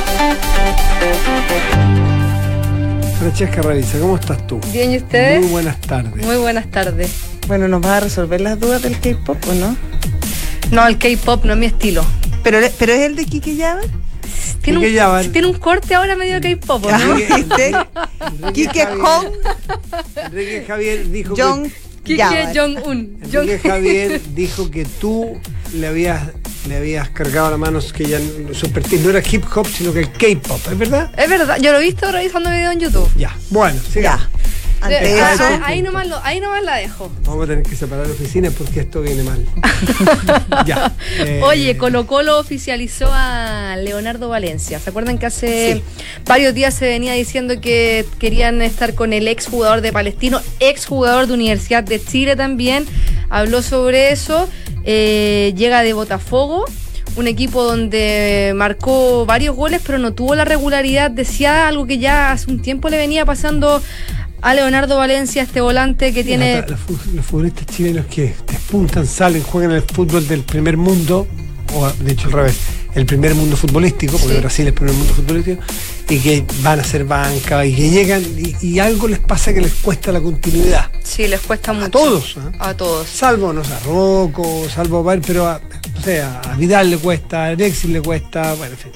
Francesca Ravizza, ¿cómo estás tú? Bien, ¿y ustedes? Muy buenas tardes. Muy buenas tardes. Bueno, ¿nos va a resolver las dudas del K-pop o no? No, el K-pop no es mi estilo. ¿Pero es el de Quique Yavar? Tiene un corte ahora medio K-pop, ¿no? Quique Hong. Enrique Javier dijo Quique Jong-un. Enrique Javier dijo que tú le habías cargado la mano, que ya su expertise no era hip hop, sino que el K-pop, ¿es verdad? Es verdad, yo lo he visto revisando videos en YouTube. Ya, bueno, sigamos. Ahí nomás la dejo. Vamos a tener que separar oficinas porque esto viene mal. Ya. Oye, Colo-Colo oficializó a Leonardo Valencia. ¿Se acuerdan que hace varios días se venía diciendo que querían estar con el exjugador de Palestino, exjugador de Universidad de Chile también? Habló sobre eso. Llega de Botafogo, un equipo donde marcó varios goles, pero no tuvo la regularidad deseada, algo que ya hace un tiempo le venía pasando a Leonardo Valencia, este volante que tiene... Los futbolistas chilenos que despuntan, salen, juegan el fútbol del primer mundo, o de hecho al revés, el primer mundo futbolístico, porque Brasil es el primer mundo futbolístico, y que van a ser banca, y que llegan, y algo les pasa que les cuesta la continuidad. Sí, les cuesta mucho. A todos. A todos. Salvo, no sé, a Rocco, pero a Vidal le cuesta, a Alexis le cuesta, bueno, en fin.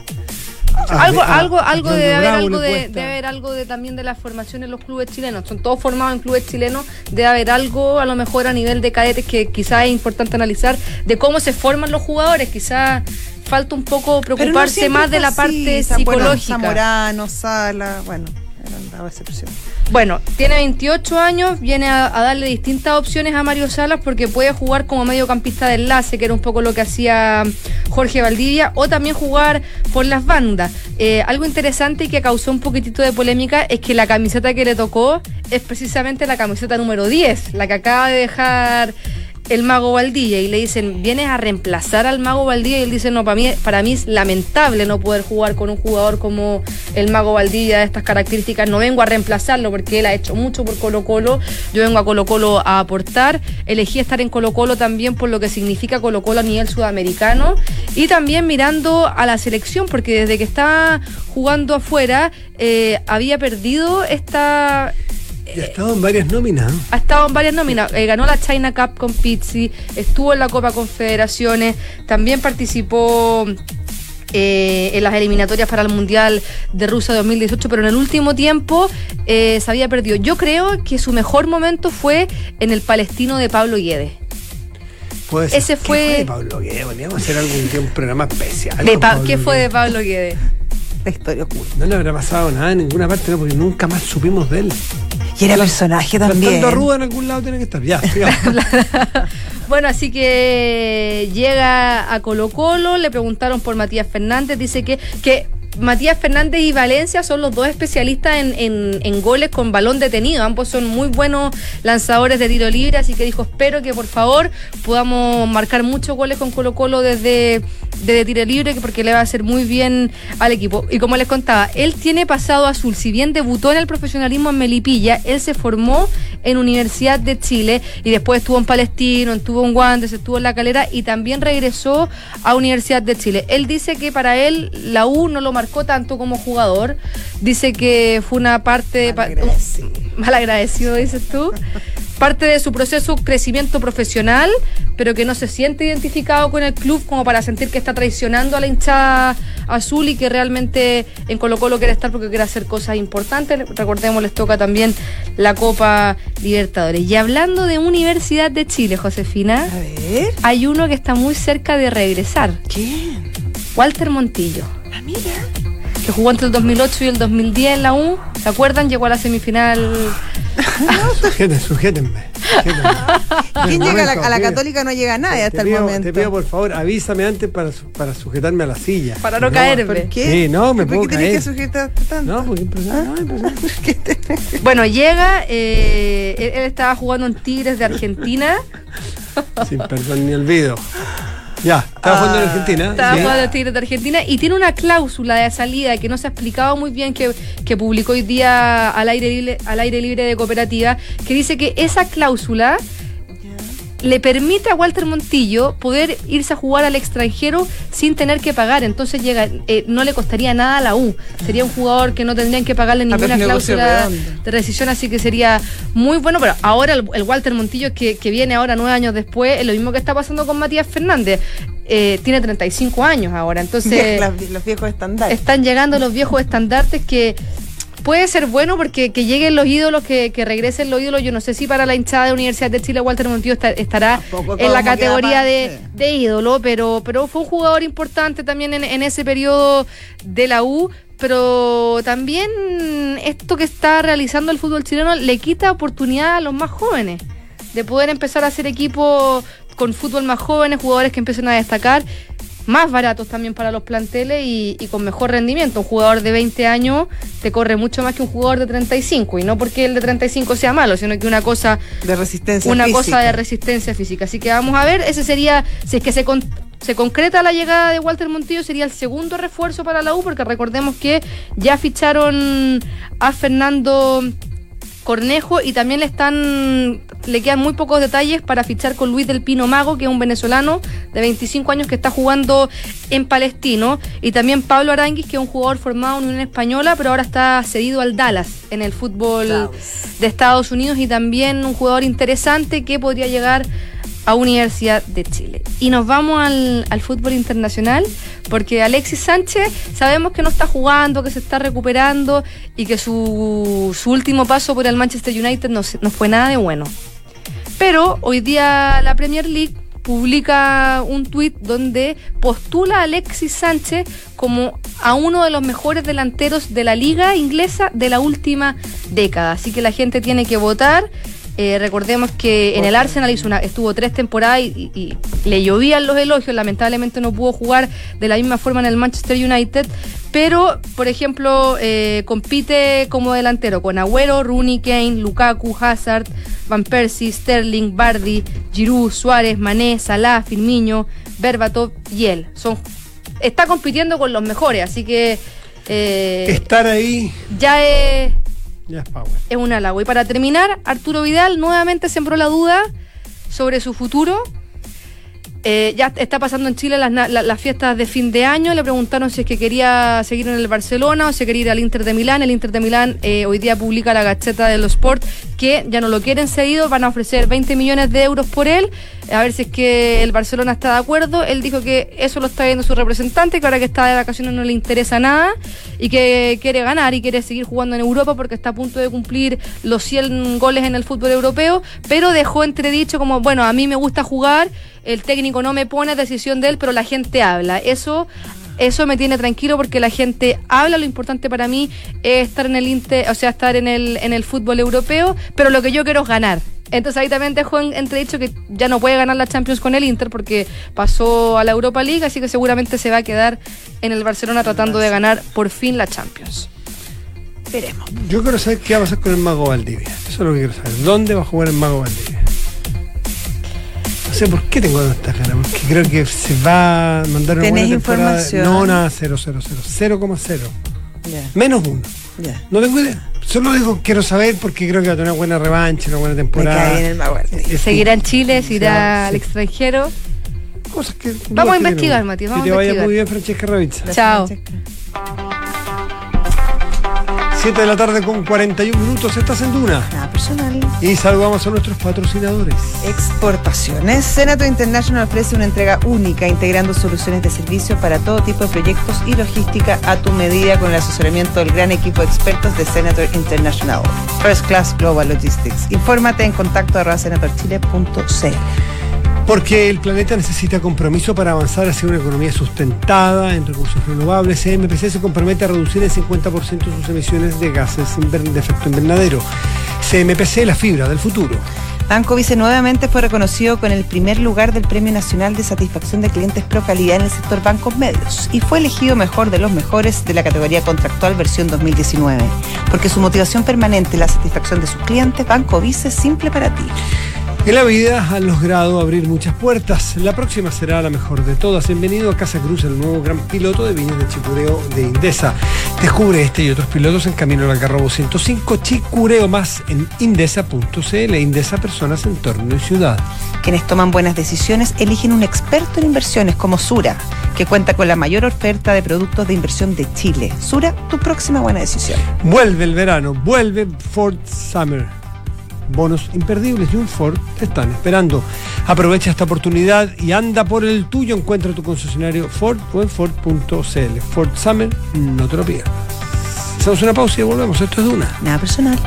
Algo debe haber algo de también de la formación en los clubes chilenos. Son todos formados en clubes chilenos. Debe haber algo, a lo mejor a nivel de cadetes, que quizás es importante analizar de cómo se forman los jugadores. Quizás falta un poco preocuparse más de la parte psicológica. Zamorano, Sala, bueno, han dado excepción. Bueno, tiene 28 años, viene a darle distintas opciones a Mario Salas, porque puede jugar como mediocampista de enlace, que era un poco lo que hacía Jorge Valdivia, o también jugar por las bandas. Algo interesante y que causó un poquitito de polémica es que la camiseta que le tocó es precisamente la camiseta número 10, la que acaba de dejar el Mago Valdivia y le dicen, ¿vienes a reemplazar al Mago Valdivia? Y él dice, no, para mí es lamentable no poder jugar con un jugador como el Mago Valdivia de estas características. No vengo a reemplazarlo porque él ha hecho mucho por Colo-Colo. Yo vengo a Colo-Colo a aportar. Elegí estar en Colo-Colo también por lo que significa Colo-Colo a nivel sudamericano y también mirando a la selección, porque desde que estaba jugando afuera había perdido esta... Y ha estado en varias nóminas. Ha estado en varias nóminas. Ganó la China Cup con Pizzi, estuvo en la Copa Confederaciones, también participó en las eliminatorias para el Mundial de Rusia 2018, pero en el último tiempo se había perdido. Yo creo que su mejor momento fue en el Palestino de Pablo Guedes. Ese fue... ¿Qué fue de Pablo Guedes? Podríamos hacer algún día un programa especial. ¿Qué fue de Pablo Guedes? La historia oculta. No le habrá pasado nada en ninguna parte, no, porque nunca más supimos de él. Y era personaje también. Plantando ruda en algún lado tiene que estar. Ya, Bueno, así que llega a Colo-Colo, le preguntaron por Matías Fernández, dice que Matías Fernández y Valencia son los dos especialistas en goles con balón detenido. Ambos son muy buenos lanzadores de tiro libre, así que dijo, espero que por favor podamos marcar muchos goles con Colo-Colo desde tiro libre, porque le va a hacer muy bien al equipo. Y como les contaba, él tiene pasado azul. Si bien debutó en el profesionalismo en Melipilla, él se formó en Universidad de Chile y después estuvo en Palestino, estuvo en Wanderers, estuvo en La Calera y también regresó a Universidad de Chile. Él dice que para él la U no lo marcó tanto como jugador, dice que fue una parte malagradecido, dices tú, parte de su proceso crecimiento profesional, pero que no se siente identificado con el club como para sentir que está traicionando a la hinchada azul y que realmente en Colo-Colo quiere estar porque quiere hacer cosas importantes. Recordemos, les toca también la Copa Libertadores. Y hablando de Universidad de Chile, Josefina, a ver, hay uno que está muy cerca de regresar. ¿Quién? Walter Montillo. Ah, mira. Que jugó entre el 2008 y el 2010 en la U. ¿Se acuerdan? Llegó a la semifinal. Sujétenme. ¿Quién llega a la Católica? No llega nadie hasta el momento. Te pido, por favor, avísame antes para sujetarme a la silla. Para no caerme. ¿Por qué? Sí, no, me puedo ¿Por qué caer. tenés que sujetarte tanto? No, porque impresionante. Bueno, llega, él estaba jugando en Tigres de Argentina. Sin perdón ni olvido. Ya, estaba jugando en Argentina. Estaba jugando en Tigres de Argentina y tiene una cláusula de salida que no se ha explicado muy bien, que publicó hoy día al aire libre de Cooperativa, que dice que esa cláusula le permite a Walter Montillo poder irse a jugar al extranjero sin tener que pagar. Entonces no le costaría nada a la U. Sería un jugador que no tendrían que pagarle ninguna cláusula de rescisión, así que sería muy bueno. Pero ahora el Walter Montillo que viene ahora 9 años después, es lo mismo que está pasando con Matías Fernández. Tiene 35 años ahora, entonces los viejos estandartes. Están llegando los viejos estandartes que puede ser bueno porque que lleguen los ídolos, que regresen los ídolos. Yo no sé si para la hinchada de Universidad de Chile Walter Montillo estará en la categoría de ídolo, pero fue un jugador importante también en ese periodo de la U. Pero también esto que está realizando el fútbol chileno le quita oportunidad a los más jóvenes de poder empezar a hacer equipo con fútbol más jóvenes, jugadores que empiecen a destacar, más baratos también para los planteles y con mejor rendimiento. Un jugador de 20 años te corre mucho más que un jugador de 35, y no porque el de 35 sea malo, sino que una cosa de resistencia física. Así que vamos a ver, ese sería, si es que se concreta la llegada de Walter Montillo, sería el segundo refuerzo para la U, porque recordemos que ya ficharon a Fernando Cornejo y también le quedan muy pocos detalles para fichar con Luis del Pino Mago, que es un venezolano de 25 años que está jugando en Palestino, y también Pablo Aranguis, que es un jugador formado en Unión Española, pero ahora está cedido al Dallas en el fútbol de Estados Unidos, y también un jugador interesante que podría llegar a Universidad de Chile. Y nos vamos al fútbol internacional, porque Alexis Sánchez sabemos que no está jugando, que se está recuperando y que su último paso por el Manchester United no fue nada de bueno. Pero hoy día la Premier League publica un tuit donde postula a Alexis Sánchez como a uno de los mejores delanteros de la liga inglesa de la última década. Así que la gente tiene que votar. Recordemos que en el Arsenal estuvo 3 temporadas y le llovían los elogios. Lamentablemente no pudo jugar de la misma forma en el Manchester United, pero por ejemplo compite como delantero con Agüero, Rooney, Kane, Lukaku, Hazard, Van Persie, Sterling, Vardy, Giroud, Suárez, Mané, Salah, Firmino, Berbatov y él. Está compitiendo con los mejores, así que estar ahí ya es power. Es un halago. Y para terminar, Arturo Vidal nuevamente sembró la duda sobre su futuro. Ya está pasando en Chile las fiestas de fin de año. Le preguntaron si es que quería seguir en el Barcelona o si quería ir al Inter de Milán. El Inter de Milán hoy día publica la Gazzetta dello Sport que ya no lo quieren cedido, van a ofrecer 20 millones de euros por él, a ver si es que el Barcelona está de acuerdo. Él dijo que eso lo está viendo su representante, que ahora que está de vacaciones no le interesa nada y que quiere ganar y quiere seguir jugando en Europa porque está a punto de cumplir los 100 goles en el fútbol europeo, pero dejó entredicho como, bueno, a mí me gusta jugar, el técnico no me pone, decisión de él, pero la gente habla. Eso me tiene tranquilo porque la gente habla. Lo importante para mí es estar en el Inter, o sea, estar en el fútbol europeo, pero lo que yo quiero es ganar. Entonces ahí también dejó entredicho que ya no puede ganar la Champions con el Inter porque pasó a la Europa League, así que seguramente se va a quedar en el Barcelona tratando de ganar por fin la Champions. Veremos. Yo quiero saber qué va a pasar con el Mago Valdivia. Eso es lo que quiero saber. ¿Dónde va a jugar el Mago Valdivia? No sé por qué tengo estas ganas, porque creo que se va a mandar una buena temporada. Información? No, nada, 0,0. Ya. Menos 1. Ya. No tengo idea. Solo digo, quiero saber porque creo que va a tener una buena revancha, una buena temporada. Me cae bien el Mago Valdivia. Seguirá en Chile, se irá sí. al extranjero. Cosas que Vamos a investigar, Matías, vamos que te a vaya investigar. muy bien, Francesca Ravizza. Chao. 7 de la tarde con 41 minutos, estás en Duna. Nada personal. Y saludamos a nuestros patrocinadores. Exportaciones. Senator International ofrece una entrega única integrando soluciones de servicio para todo tipo de proyectos y logística a tu medida con el asesoramiento del gran equipo de expertos de Senator International. First Class Global Logistics. Infórmate en contacto@senatorchile.cl. Porque el planeta necesita compromiso para avanzar hacia una economía sustentada en recursos renovables. CMPC se compromete a reducir en 50% sus emisiones de gases de efecto invernadero. CMPC, la fibra del futuro. Banco Vice nuevamente fue reconocido con el primer lugar del Premio Nacional de Satisfacción de Clientes Pro Calidad en el sector bancos medios y fue elegido mejor de los mejores de la categoría contractual versión 2019. Porque su motivación permanente es la satisfacción de sus clientes, Banco Vice es simple para ti. En la vida han logrado abrir muchas puertas. La próxima será la mejor de todas. Bienvenido a Casa Cruz, el nuevo gran piloto de viñas de Chicureo de Indesa. Descubre este y otros pilotos en Camino al Algarrobo 105, Chicureo más en indesa.cl. Indesa, personas, entorno y ciudad. Quienes toman buenas decisiones eligen un experto en inversiones como Sura, que cuenta con la mayor oferta de productos de inversión de Chile. Sura, tu próxima buena decisión. Vuelve el verano, vuelve Ford Summer. Bonos imperdibles y un Ford te están esperando. Aprovecha esta oportunidad y anda por el tuyo. Encuentra tu concesionario Ford o en Ford.cl. Ford Summer, no te lo pierdas. Hacemos una pausa y volvemos. Esto es Duna. Nada personal.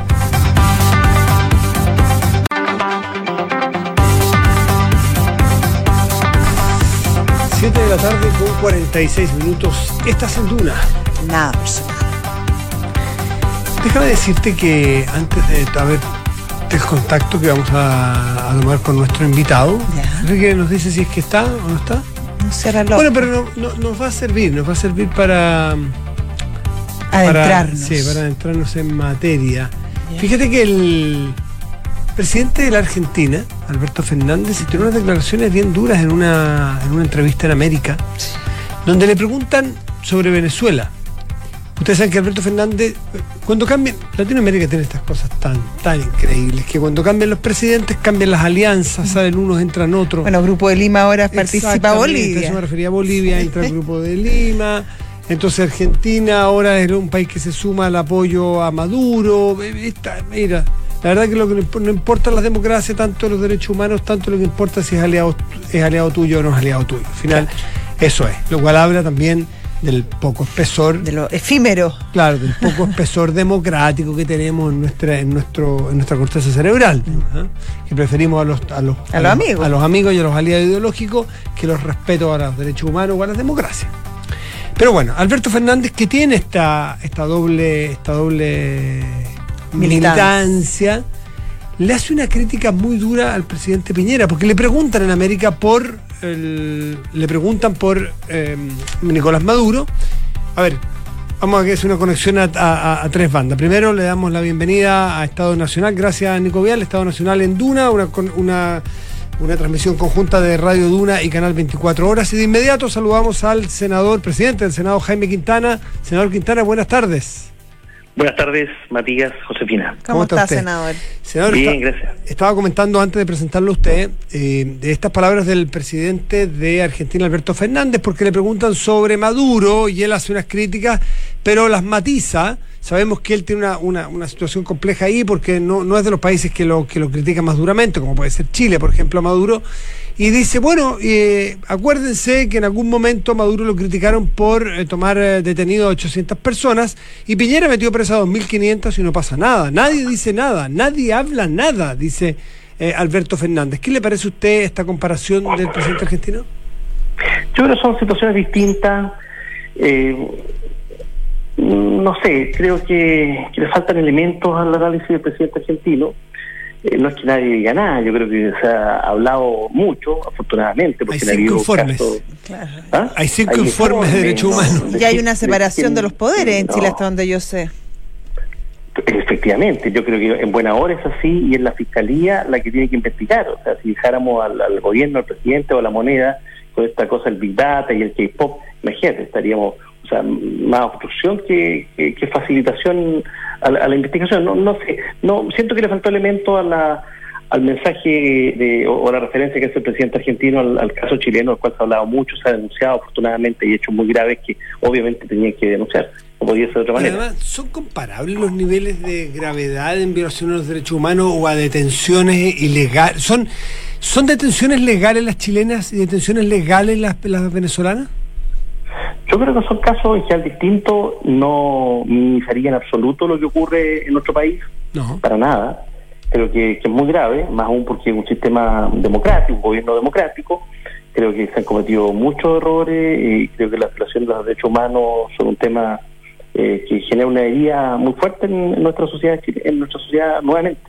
Siete de la tarde con 46 minutos. Estás en Duna. Nada personal. Déjame decirte que antes de el contacto que vamos a tomar con nuestro invitado, que nos dice si es que está o no está. No será loco. Bueno, pero nos va a servir para adentrarnos. Para adentrarnos en materia. Yeah. Fíjate que el presidente de la Argentina, Alberto Fernández, tiene unas declaraciones bien duras en una entrevista en América, donde le preguntan sobre Venezuela. Ustedes saben que Alberto Fernández, cuando cambian, Latinoamérica tiene estas cosas tan increíbles, que cuando cambian los presidentes, cambian las alianzas, salen unos, entran otros. Bueno, Grupo de Lima ahora participa Bolivia. Eso me refería a Bolivia, entra el Grupo de Lima. Entonces Argentina ahora es un país que se suma al apoyo a Maduro. Mira, la verdad que lo que no importa las democracias, tanto los derechos humanos, tanto lo que importa si es aliado tuyo o no es aliado tuyo. Al final, eso es. Lo cual habla también del poco espesor, de lo efímero, claro, del poco espesor democrático que tenemos en nuestra corteza cerebral, ¿no? Que preferimos a los amigos y a los aliados ideológicos que los respetos a los derechos humanos o a la democracia. Pero bueno, Alberto Fernández, que tiene esta doble militancia, le hace una crítica muy dura al presidente Piñera, porque le preguntan en América por Nicolás Maduro. A ver, vamos a que es una conexión a tres bandas. Primero le damos la bienvenida a Estado Nacional, gracias a Nico Vial, Estado Nacional en Duna, una transmisión conjunta de Radio Duna y Canal 24 Horas. Y de inmediato saludamos al presidente del Senado, Jaime Quintana. Senador Quintana, buenas tardes. Buenas tardes, Matías, Josefina. ¿Cómo está, usted? senador? Senador, bien, gracias. Estaba comentando antes de presentarlo a usted de estas palabras del presidente de Argentina, Alberto Fernández, porque le preguntan sobre Maduro y él hace unas críticas, pero las matiza. Sabemos que él tiene una situación compleja ahí porque no es de los países que lo critican más duramente, como puede ser Chile, por ejemplo, a Maduro. Y dice, bueno, acuérdense que en algún momento a Maduro lo criticaron por tomar detenido a 800 personas y Piñera metió presa a 2.500 y no pasa nada. Nadie dice nada, nadie habla nada, dice Alberto Fernández. ¿Qué le parece a usted esta comparación del presidente argentino? Yo creo que son situaciones distintas. No sé, creo que le faltan elementos al análisis del presidente argentino. No es que nadie diga nada, yo creo que se ha hablado mucho, afortunadamente, porque hay 5 informes. Claro. ¿Ah? Hay 5 informes de derechos humanos. Y hay una separación de los poderes en Chile, hasta donde yo sé. Efectivamente, yo creo que en buena hora es así y es la fiscalía la que tiene que investigar. O sea, si dejáramos al gobierno, al presidente o a la moneda con esta cosa, el Big Data y el K-Pop, imagínate, estaríamos... O sea, más obstrucción que facilitación a la investigación. No sé, siento que le faltó elemento al mensaje o la referencia que hace el presidente argentino al caso chileno, del cual se ha hablado mucho, se ha denunciado afortunadamente y hechos muy graves que obviamente tenían que denunciar. No podía ser de otra manera. Además, ¿son comparables los niveles de gravedad en violación a los derechos humanos o a detenciones ilegales? ¿Son detenciones legales las chilenas y detenciones legales las venezolanas? Yo creo que son casos en general distintos, no minimizaría en absoluto lo que ocurre en nuestro país, no, para nada. Creo que es muy grave, más aún porque es un sistema democrático, un gobierno democrático. Creo que se han cometido muchos errores y creo que la violación de los derechos humanos son un tema que genera una herida muy fuerte en nuestra sociedad nuevamente.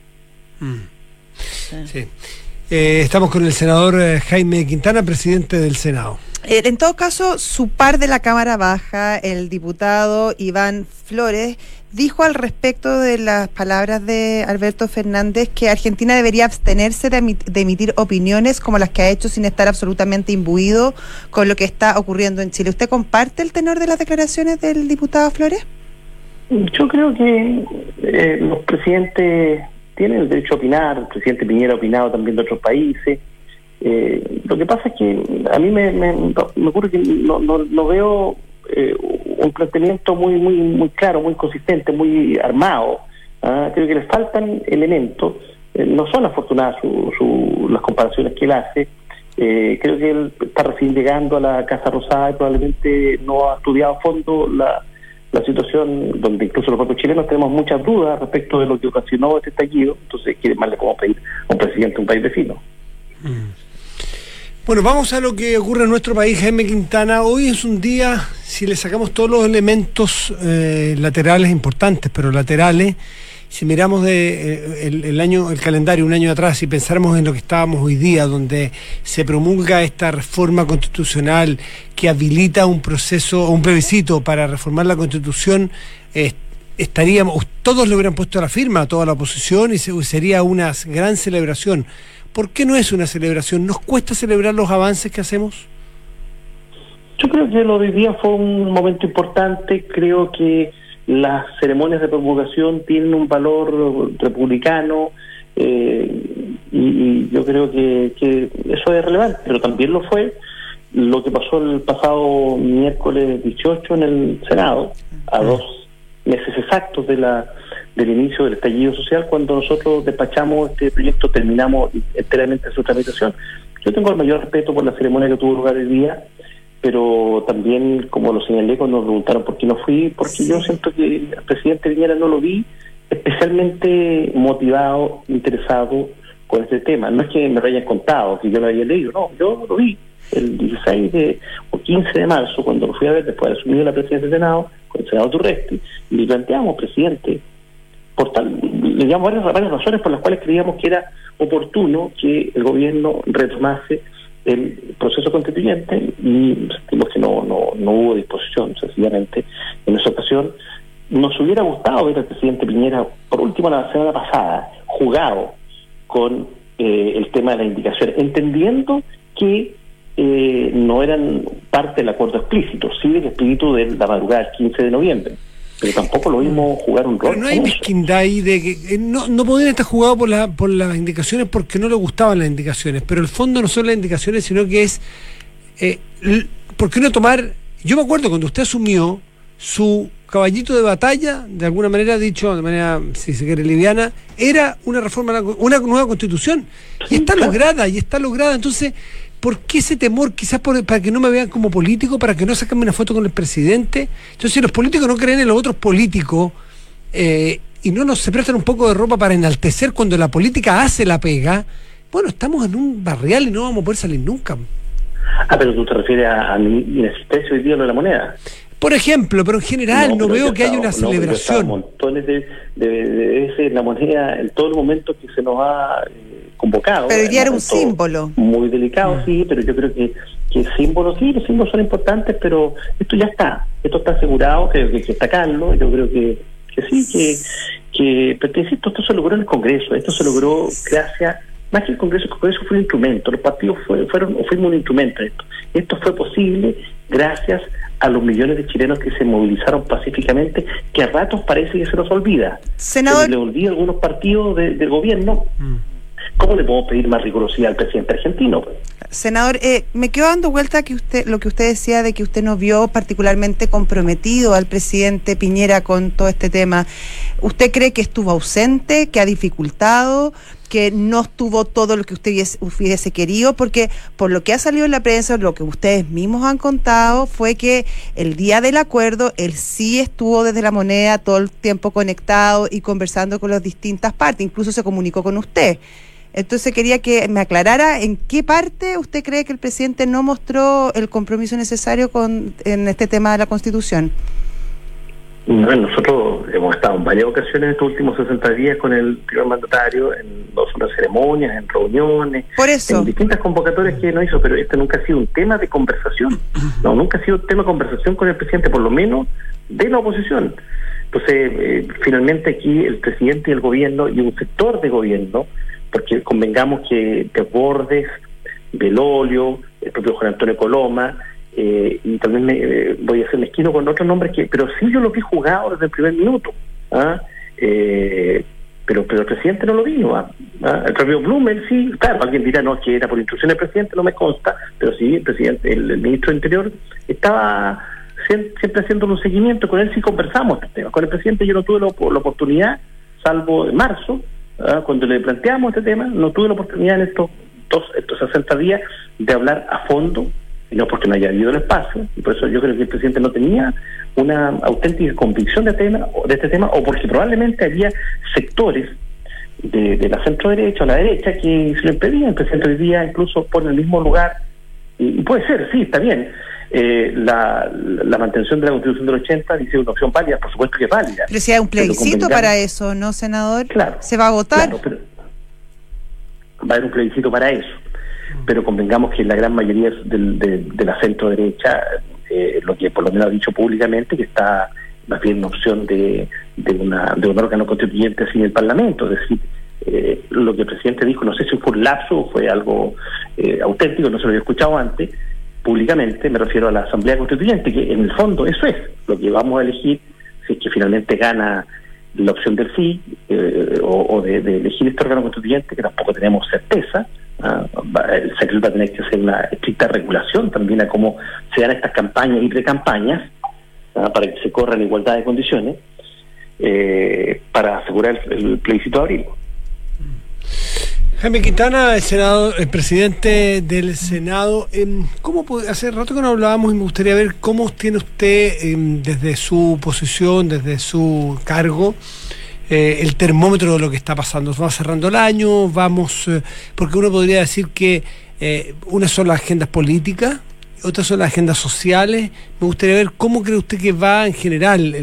Sí. Estamos con el senador Jaime Quintana, presidente del Senado. En todo caso, su par de la Cámara Baja, el diputado Iván Flores, dijo al respecto de las palabras de Alberto Fernández que Argentina debería abstenerse de emitir opiniones como las que ha hecho sin estar absolutamente imbuido con lo que está ocurriendo en Chile. ¿Usted comparte el tenor de las declaraciones del diputado Flores? Yo creo que los presidentes tienen el derecho a opinar. El presidente Piñera ha opinado también de otros países. Lo que pasa es que a mí me ocurre que no veo un planteamiento muy claro, muy consistente, muy armado. Creo que le faltan elementos. No son afortunadas las comparaciones que él hace. Creo que él está recién llegando a la Casa Rosada y probablemente no ha estudiado a fondo la situación, donde incluso los propios chilenos tenemos muchas dudas respecto de lo que ocasionó este estallido. Entonces, ¿qué más le podemos pedir a un presidente de un país vecino? Bueno, vamos a lo que ocurre en nuestro país, Jaime Quintana. Hoy es un día, si le sacamos todos los elementos laterales importantes, pero laterales, si miramos el calendario un año atrás y pensáramos en lo que estábamos hoy día, donde se promulga esta reforma constitucional que habilita un plebiscito para reformar la Constitución, todos le hubieran puesto la firma a toda la oposición y sería una gran celebración. ¿Por qué no es una celebración? ¿Nos cuesta celebrar los avances que hacemos? Yo creo que lo de hoy día fue un momento importante. Creo que las ceremonias de promulgación tienen un valor republicano y yo creo que eso es relevante, pero también lo fue lo que pasó el pasado miércoles 18 en el Senado, a 2 meses exactos del inicio del estallido social, cuando nosotros despachamos este proyecto, terminamos enteramente su tramitación. Yo tengo el mayor respeto por la ceremonia que tuvo lugar el día, pero también, como lo señalé cuando me preguntaron por qué no fui, porque yo siento que el presidente Piñera no lo vi especialmente motivado, interesado con este tema. No es que me lo hayan contado, que yo lo haya leído, no, yo lo vi el 16 o 15 de marzo, cuando lo fui a ver después de haber asumido la presidencia del Senado, con el senador Durresti, y le planteamos, presidente, le llamo varias razones por las cuales creíamos que era oportuno que el gobierno retomase el proceso constituyente, y sentimos que no hubo disposición, sencillamente, en esa ocasión. Nos hubiera gustado ver al presidente Piñera, por último la semana pasada, jugado con el tema de las indicaciones, entendiendo que no eran parte del acuerdo explícito, sí del espíritu de la madrugada del 15 de noviembre, pero tampoco lo vimos jugar un rol. Pero no hay mezquindad ahí de que no podían estar jugados por las indicaciones porque no le gustaban las indicaciones, pero el fondo no son las indicaciones, sino que es ¿por qué no tomar? Yo me acuerdo cuando usted asumió su caballito de batalla, de alguna manera dicho, de manera, si se quiere, liviana, era una reforma, una nueva constitución, y está lograda, entonces, ¿por qué ese temor? Quizás para que no me vean como político, para que no sacanme una foto con el presidente. Entonces, si los políticos no creen en los otros políticos, y no se prestan un poco de ropa para enaltecer cuando la política hace la pega, bueno, estamos en un barrial y no vamos a poder salir nunca. Pero tú te refieres a inexistencia hoy día de la moneda. Por ejemplo, pero en general no veo que haya una celebración. Montones de veces en la moneda en todos los momentos que se nos ha convocado. Pero hoy día era un símbolo. Muy delicado, sí, pero yo creo que símbolos, sí, los símbolos son importantes, pero esto ya está. Esto está asegurado, que destacarlo. Yo creo que sí, pero te insisto, esto se logró en el Congreso. Esto se logró gracias, más que el Congreso fue un instrumento. Los partidos fuimos un instrumento de esto. Esto fue posible gracias a los millones de chilenos que se movilizaron pacíficamente, que a ratos parece que se nos olvida. Senador, se le olvida a algunos partidos del gobierno. ¿Cómo le podemos pedir más rigurosidad al presidente argentino? Senador, me quedo dando vuelta que lo que usted decía de que usted no vio particularmente comprometido al presidente Piñera con todo este tema. ¿Usted cree que estuvo ausente, que ha dificultado, que no estuvo todo lo que usted hubiese querido? Porque por lo que ha salido en la prensa, lo que ustedes mismos han contado fue que el día del acuerdo él sí estuvo desde la moneda todo el tiempo conectado y conversando con las distintas partes, incluso se comunicó con usted. Entonces quería que me aclarara en qué parte usted cree que el presidente no mostró el compromiso necesario en este tema de la Constitución. Bueno, nosotros hemos estado en varias ocasiones en estos últimos 60 días con el primer mandatario, en dos ceremonias, en reuniones, por eso, en distintas convocatorias que no hizo, pero este nunca ha sido un tema de conversación. No, nunca ha sido un tema de conversación con el presidente, por lo menos de la oposición. Entonces, finalmente aquí el presidente y el gobierno y un sector de gobierno, porque convengamos que Desbordes, Belolio, el propio Juan Antonio Coloma, y también voy a ser mezquino con otros nombres pero sí yo lo vi jugado desde el primer minuto, pero el presidente no lo vino. El propio Blumen, sí, claro, alguien dirá no, que era por instrucción del presidente, no me consta, pero sí, el presidente, el ministro del Interior estaba siempre haciendo un seguimiento, con él sí conversamos este tema. Con el presidente yo no tuve la oportunidad, salvo en marzo, cuando le planteamos este tema, no tuve la oportunidad en estos 60 días de hablar a fondo, y no porque no haya habido el espacio, y por eso yo creo que el presidente no tenía una auténtica convicción de este tema, o porque probablemente había sectores de la centro derecha o la derecha que se lo impedían. El presidente hoy día incluso pone en el mismo lugar, y puede ser, sí, está bien, la mantención de la Constitución del 80 dice una opción válida, por supuesto que es válida. Pero si hay un plebiscito para eso, ¿no, senador? Claro. ¿Se va a votar? Claro, pero va a haber un plebiscito para eso. Pero convengamos que la gran mayoría de la centro derecha, lo que por lo menos ha dicho públicamente, que está más bien en opción de un órgano constituyente sin el Parlamento. Es decir, lo que el presidente dijo, no sé si fue un lapso o fue algo auténtico, no se lo había escuchado antes, públicamente, me refiero a la Asamblea Constituyente, que en el fondo eso es lo que vamos a elegir, si es que finalmente gana la opción del sí, o de elegir este órgano constituyente, que tampoco tenemos certeza. El secretario va a tener que hacer una estricta regulación también a cómo se dan estas campañas y precampañas, para que se corra en igualdad de condiciones, para asegurar el plebiscito de abril. Jaime Quintana, el presidente del Senado, hace rato que no hablábamos y me gustaría ver cómo tiene usted, desde su posición, desde su cargo, el termómetro de lo que está pasando. Va cerrando el año, porque uno podría decir que unas son las agendas políticas otras son las agendas sociales. Me gustaría ver cómo cree usted que va en general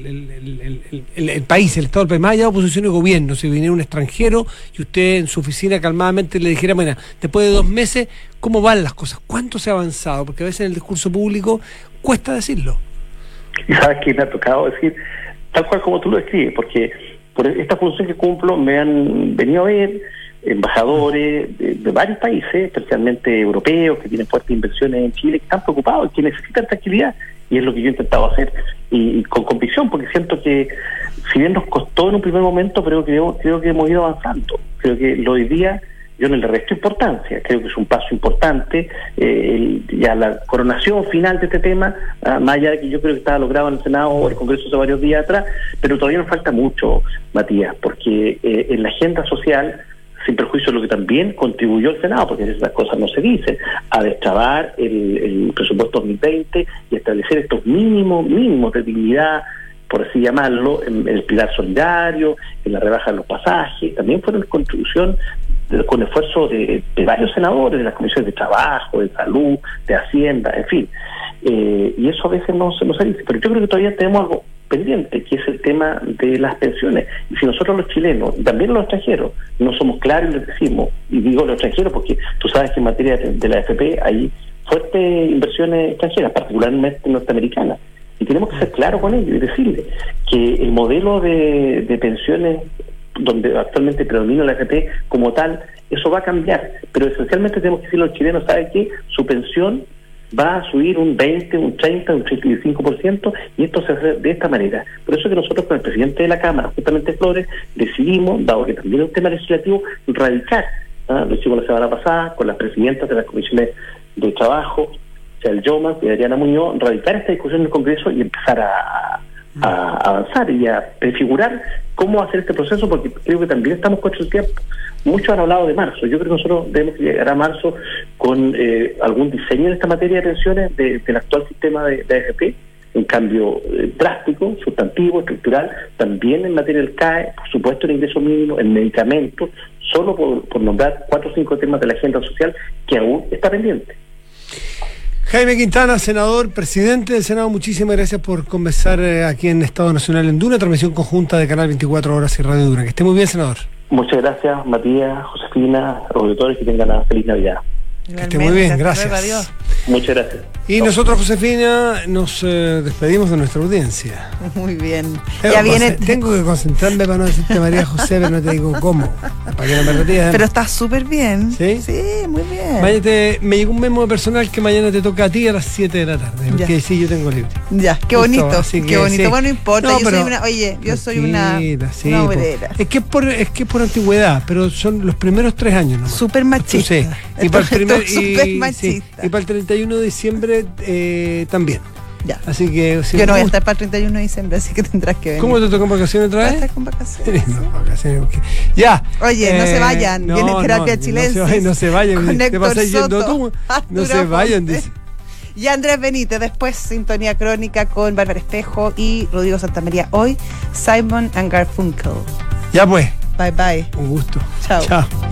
el país, el Estado del país, más allá de oposición y gobierno. Si viniera un extranjero y usted en su oficina calmadamente le dijera, bueno, después de 2 meses, ¿cómo van las cosas? ¿Cuánto se ha avanzado? Porque a veces en el discurso público cuesta decirlo. Y sabes que me ha tocado decir, tal cual como tú lo describes, porque por esta función que cumplo me han venido a ver embajadores de varios países, especialmente europeos, que tienen fuertes inversiones en Chile, que están preocupados, que necesitan tranquilidad, y es lo que yo he intentado hacer, y con convicción, porque siento que, si bien nos costó en un primer momento, pero creo que hemos ido avanzando. Creo que lo de hoy día, yo no le resto importancia, creo que es un paso importante, ya la coronación final de este tema, más allá de que yo creo que estaba logrado en el Senado o el Congreso hace varios días atrás, pero todavía nos falta mucho, Matías, porque en la agenda social, sin perjuicio de lo que también contribuyó el Senado, porque esas cosas no se dicen, a destrabar el presupuesto 2020 y establecer estos mínimos de dignidad, por así llamarlo, en el pilar solidario, en la rebaja de los pasajes, también fueron contribución con esfuerzo de varios senadores, de las comisiones de trabajo, de salud, de hacienda, en fin. Y eso a veces no se dice, pero yo creo que todavía tenemos algo pendiente, que es el tema de las pensiones. Y si nosotros los chilenos, y también los extranjeros, no somos claros y les decimos, y digo los extranjeros porque tú sabes que en materia de la AFP hay fuertes inversiones extranjeras, particularmente norteamericanas, y tenemos que ser claros con ellos y decirles que el modelo de pensiones donde actualmente predomina la AFP como tal, eso va a cambiar, pero esencialmente tenemos que decirle a los chilenos, ¿sabe qué? Su pensión va a subir un 20, un 30, un 35%, y esto se hace de esta manera. Por eso que nosotros con el presidente de la Cámara, justamente Flores, decidimos, dado que también es un tema legislativo, radicar, lo hicimos la semana pasada con las presidentas de las comisiones de trabajo, el Yomas y Adriana Muñoz, radicar esta discusión en el Congreso y empezar a avanzar y a prefigurar cómo hacer este proceso, porque creo que también estamos contra el tiempo. Muchos han hablado de marzo. Yo creo que nosotros debemos llegar a marzo con algún diseño en esta materia de pensiones del actual sistema de AFP, un cambio drástico, sustantivo, estructural, también en materia del CAE, por supuesto el ingreso mínimo, el medicamento, solo por nombrar 4 o 5 temas de la agenda social que aún está pendiente. Jaime Quintana, senador, presidente del Senado, muchísimas gracias por conversar aquí en Estado Nacional en Duna, transmisión conjunta de Canal 24 Horas y Radio Duna. Que esté muy bien, senador. Muchas gracias, Matías, Josefina, los auditores, que tengan una feliz Navidad. Que esté muy bien, gracias. Adiós. Muchas gracias. Y nosotros, Josefina, nos despedimos de nuestra audiencia. Muy bien. Ya viene. Tengo que concentrarme para no decirte María José, pero no te digo cómo. Para que no me retires. Pero estás súper bien. ¿Sí? Sí, muy bien. Mañana me llegó un memo personal que mañana te toca a ti a las 7 de la tarde. Porque sí, yo tengo libre. Ya, qué bonito. Qué bonito. Sí. Bueno, no importa. No, yo soy una obrera. Es que es por antigüedad, pero son los primeros 3 años nomás. Súper machista. Sí. Y para el súper machista. Y para el 31 de diciembre también. Ya. Así que si yo no voy a estar para el 31 de diciembre, así que tendrás que venir. ¿Cómo te tocan vacaciones otra vez? Voy a estar con vacaciones. No, vacaciones, okay. Ya. Oye, no se vayan. Viene terapia chilense. No se vayan. Te vas yendo tú. No se vayan, dice. Y Andrés Benítez, después Sintonía Crónica con Bárbara Espejo y Rodrigo Santamaría. Hoy Simon and Garfunkel. Ya pues. Bye bye. Un gusto. Chao. Chao.